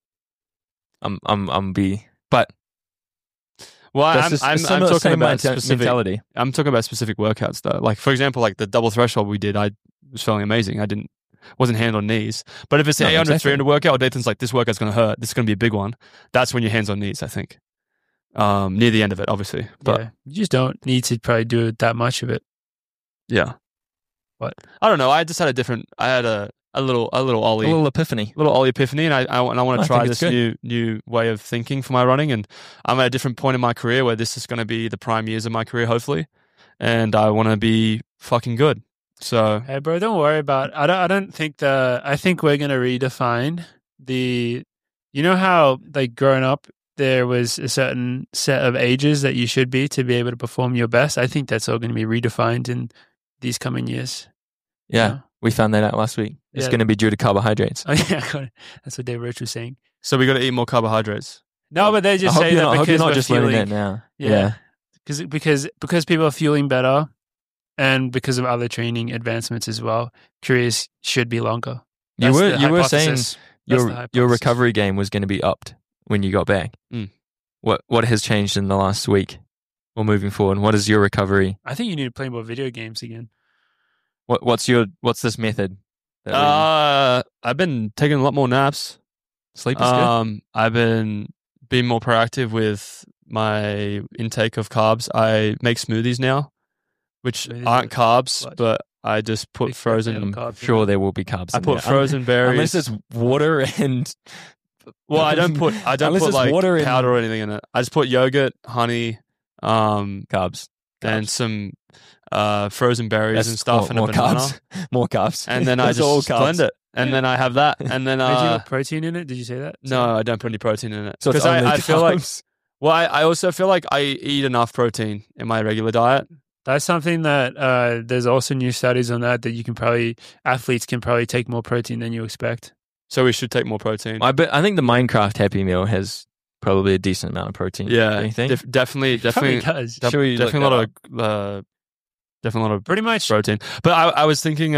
But Well, that's just I'm similar talking about mentality. specific. I'm talking about specific workouts though. Like for example, like the double threshold we did, I was feeling amazing. Wasn't hand on knees. But if it's an No, 800, exactly. 300 workout, Dathan's like, this workout's going to hurt. This is going to be a big one. That's when you're hands on knees, I think. Near the end of it, obviously. But yeah. You just don't need to probably do that much of it. yeah. What? I don't know. I just had I had a little Ollie. a little epiphany. Little Ollie epiphany, and I want to I try think it's this new way of thinking for my running. And I'm at a different point in my career where this is going to be the prime years of my career, hopefully. And I want to be fucking good. So Hey, bro, don't worry about. I don't think I think we're gonna redefine the. You know how like growing up there was a certain set of ages that you should be to be able to perform your best. I think that's all going to be redefined in these coming years. Yeah, Yeah. we found that out last week. It's Yeah. going to be due to carbohydrates. Oh yeah, got it. That's what Dave Roach was saying. we got to eat more carbohydrates. No, but they just say that I hope because you're not we're just learning feeling, that now. Yeah. because people are feeling better, and because of other training advancements as well, careers should be longer. You That's the were saying hypothesis. That's the your hypothesis. recovery game was going to be upped when you got back. Mm. What has changed in the last week or moving forward? What is your recovery? I think you need to play more video games again. What's this method? I've been taking a lot more naps. Sleep is good. I've been being more proactive with my intake of carbs. I make smoothies now, which Smoothies aren't are carbs, clutch. but I just put Big frozen. fan of I'm carbs, sure yeah. there will be carbs. I in put there. frozen berries. Unless it's water and Well, I don't put Unless it's like water and- powder or anything in it. I just put yogurt, honey, carbs. and some frozen berries That's and stuff, and a more banana. carbs. More carbs. And then I That's all just carbs. blend it, and then I have that, and then Did you put protein in it? Did you say that? no, I don't put any protein in it So it's because only I feel like carbs. I also feel like I eat enough protein in my regular diet, That's something that there's also new studies on that you can probably athletes can probably take more protein than you expect. So we should take more protein. I think the Minecraft Happy Meal has probably a decent amount of protein. Yeah, don't you think? definitely, Probably does. Should we look definitely a that lot of definitely a lot of Pretty much. protein. But I was thinking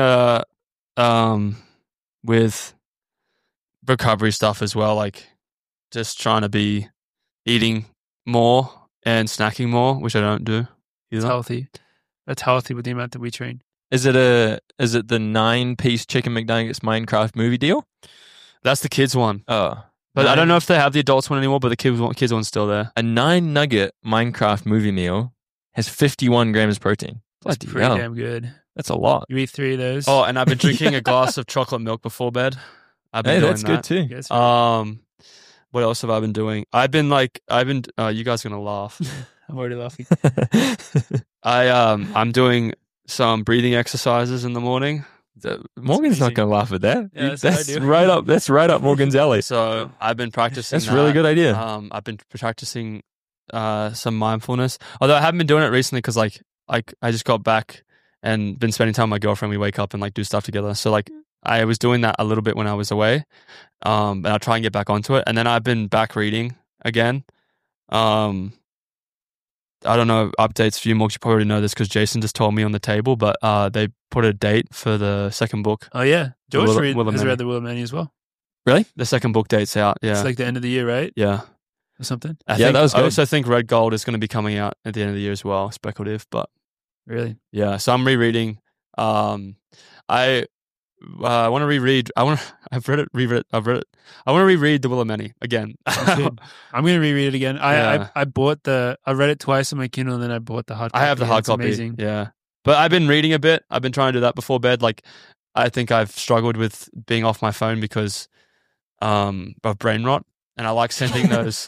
with recovery stuff as well, like just trying to be eating more and snacking more, which I don't do It's either. healthy. That's healthy with the amount that we train. Is it the 9-piece chicken McNuggets Minecraft movie deal? That's the kids one. Oh. But I don't know if they have the adults one anymore, but the kids one's still there. A 9-nugget Minecraft movie meal has 51 grams of protein. That's Bloody pretty hell. damn good. That's a lot. You eat 3 of those. Oh, and I've been drinking a glass of chocolate milk before bed. I've been Hey, doing that's good that. too. Yes, right. What else have I been doing? You guys are gonna laugh. I'm already laughing. I'm doing some breathing exercises in the morning. Morgan's not amazing. going to laugh at that. Yeah, that's what I do. right up. That's right up Morgan's alley. So I've been practicing. That's a really good idea. I've been practicing some mindfulness. Although I haven't been doing it recently because I just got back and been spending time with my girlfriend. We wake up and like do stuff together. So like I was doing that a little bit when I was away, and I'll try and get back onto it. And then I've been back reading again. I don't know updates for you, Morg. You probably already know this because Jason just told me on the table, but they put a date for the second book. Oh, yeah. George has Willamette. read the Willamette as well. Really? The second book date's out. Yeah, It's like the end of the year, right? yeah. Or something. I Yeah, that was I good. also think Red Gold is going to be coming out at the end of the year as well. Speculative, but Really? yeah. So I'm rereading. I want to reread. I've read it. I want to reread the Willamette again. Good. I'm going to reread it again. Yeah. I read it twice on my Kindle, and then I bought the hard copy. I have the hard It's copy. amazing. Yeah, but I've been reading a bit. I've been trying to do that before bed. Like, I think I've struggled with being off my phone because of brain rot, and I like sending those.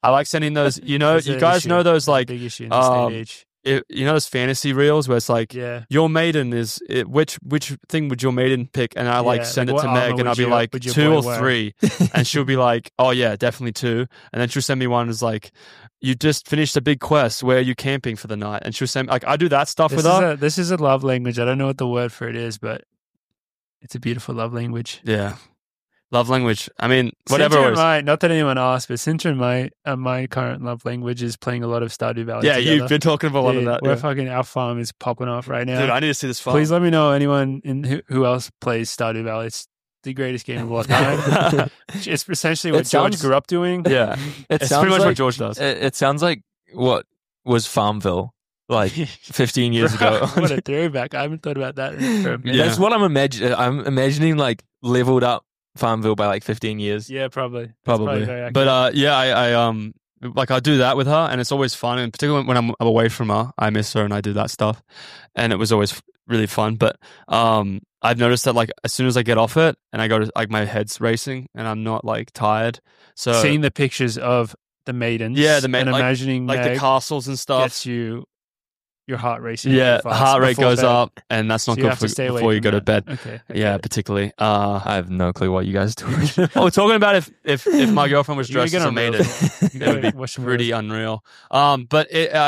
You know, It's you an guys issue. know those It's a like big issue in this day and age. you know those fantasy reels where it's like Yeah. your maiden is which thing would your maiden pick, and I like Yeah, send like it to what Meg armor and I'll would be your- like would your 2 boy or wear? 3 and she'll be like, oh yeah, definitely 2, and then she'll send me one that's like, you just finished a big quest, where are you camping for the night, and she'll send like, I do that stuff with her. This is a love language. I don't know what the word for it is, but it's a beautiful love language. Yeah, love language. I mean, whatever Sintra it and was. not that anyone asked, but Sintra and my current love language is playing a lot of Stardew Valley. Yeah, together. you've been talking about a lot of Dude, that. We're Yeah. fucking, our farm is popping off right now. Dude, I need to see this farm. Please let me know anyone who else plays Stardew Valley. It's the greatest game of all time. It's essentially what It George sounds- grew up doing. Yeah, it's pretty much what George does. It sounds like what was Farmville like 15 years ago. What a throwback. I haven't thought about that for a minute. Yeah. That's what I'm imagining. I'm imagining like leveled up Farmville by like 15 years. Yeah, probably. That's Probably. very accurate. But yeah, I like I do that with her, and it's always fun. And particularly when I'm away from her, I miss her, and I do that stuff, and it was always really fun. But I've noticed that like as soon as I get off it, and I go to like my head's racing, and I'm not like tired. So seeing the pictures of the maidens, Yeah, and like- imagining like the Meg castles and stuff. gets you your heart racing. Yeah, really fast heart rate before goes bed. up, and that's not So you good have to stay away before you from go to that. bed. Okay. Yeah, particularly. I have no clue what you guys do. We're talking about if my girlfriend was You gotta dressed as get a on maiden. Reels. You It gotta would be watch some pretty Reels. unreal. But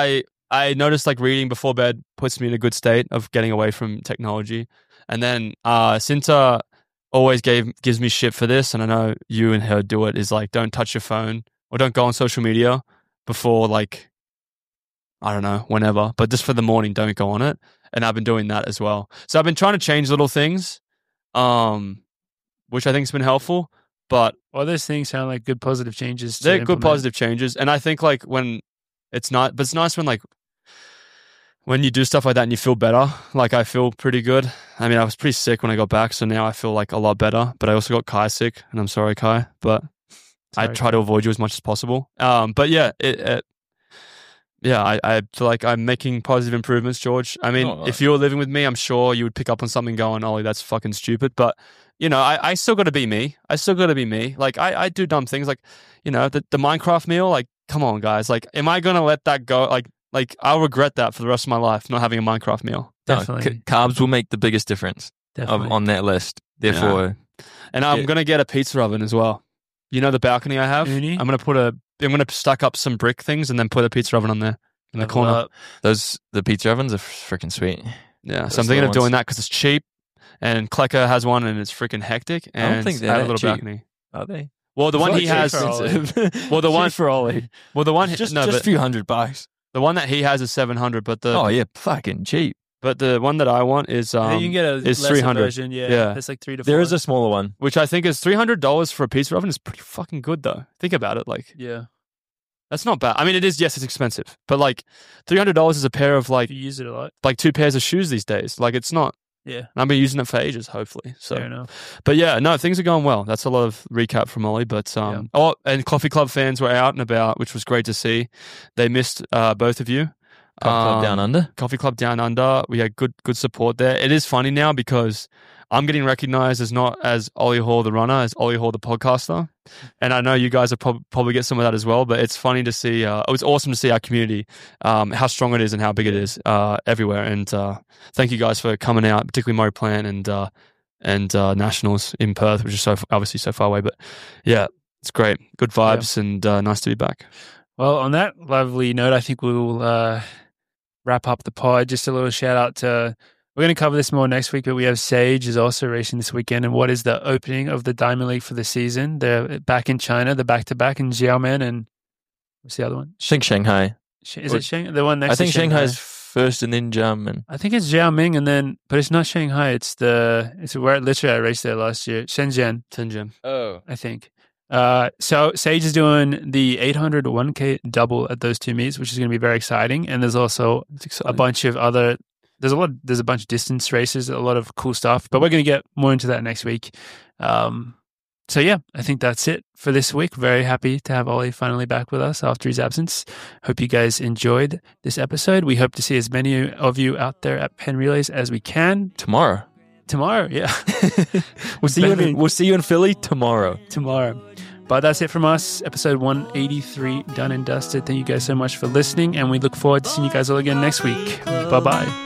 I noticed like reading before bed puts me in a good state of getting away from technology. And then Cinta always gives me shit for this, and I know you and her do it, is like, don't touch your phone or don't go on social media before like, I don't know, whenever, but just for the morning, don't go on it. And I've been doing that as well. So I've been trying to change little things, which I think has been helpful, but All those things sound like good positive changes. to they're good implement. positive changes. And I think like when it's not, but it's nice when like, when you do stuff like that and you feel better. Like I feel pretty good. I mean, I was pretty sick when I got back, so now I feel like a lot better. But I also got Kai sick, and I'm sorry, Kai. But I Sorry. try to avoid you as much as possible. But yeah, I feel like I'm making positive improvements, George. I mean, Oh, if you were living with me, I'm sure you would pick up on something going, Ollie, that's fucking stupid. But, you know, I still got to be me. Like, I do dumb things. Like, you know, the Minecraft meal, like, come on, guys. Like, am I going to let that go? Like, I'll regret that for the rest of my life, not having a Minecraft meal. No, Definitely. carbs will make the biggest difference Definitely. on that list. Therefore, And I'm Yeah. going to get a pizza oven as well. You know the balcony I have? Uni? I'm going to stack up some brick things and then put a pizza oven on there. in the Level corner. up. The pizza ovens are freaking sweet. Yeah, Those so I'm thinking of little doing ones. that because it's cheap. And Klecker has one and it's freaking hectic. And don't think they're I have a that little cheap. balcony. Are they? Well, the one he has. for Ollie. Well, the one for Ollie. Well, the one Just no, a but few $100. the one that he has is 700. But the Oh yeah, fucking cheap. but the one that I want is I think you can get a it's lesser 300. version. Yeah, Yeah. it's like 3 to 4. There is a smaller one. which I think is $300 for a pizza oven is pretty fucking good though. Think about it, like yeah. that's not bad. I mean, it is. Yes, it's expensive, but like $300 is a pair of If like you use it a lot. 2 pairs of shoes these days. Like it's not. Yeah, I've been using it for ages, hopefully. So, fair enough. but yeah, no, things are going well. That's a lot of recap from Ollie. But oh, and Coffee Club fans were out and about, which was great to see. They missed both of you. Club Down Under. Coffee Club Down Under. We had good support there. It is funny now because I'm getting recognized as not as Ollie Hall the runner, as Ollie Hall the podcaster. And I know you guys will probably get some of that as well, but it's funny to see, it was awesome to see our community, how strong it is and how big it is everywhere. And thank you guys for coming out, particularly Murray Plant and Nationals in Perth, which is obviously so far away. But yeah, it's great. Good vibes and nice to be back. Well, on that lovely note, I think we'll wrap up the pod. Just a little shout out to. We're going to cover this more next week, but we have Sage is also racing this weekend. And what is the opening of the Diamond League for the season? They're back in China, the back-to-back in Xiamen, and what's the other one? I think Shanghai. Is it Shanghai? The one next I think to Shanghai. Shanghai's first and then German. I think it's Xiaoming, and then, but it's not Shanghai. It's where literally I raced there last year. Shenzhen, Tianjin. Oh. I think. So Sage is doing the 800 1K double at those two meets, which is going to be very exciting. And there's also It's exciting. a bunch of other. There's a bunch of distance races, a lot of cool stuff, but we're going to get more into that next week. So yeah, I think that's it for this week. Very happy to have Ollie finally back with us after his absence. Hope you guys enjoyed this episode. We hope to see as many of you out there at Penn Relays as we can Tomorrow. yeah. We'll see you in Philly tomorrow. Tomorrow. But that's it from us. Episode 183 done and dusted. Thank you guys so much for listening, and we look forward to seeing you guys all again next week. Bye-bye.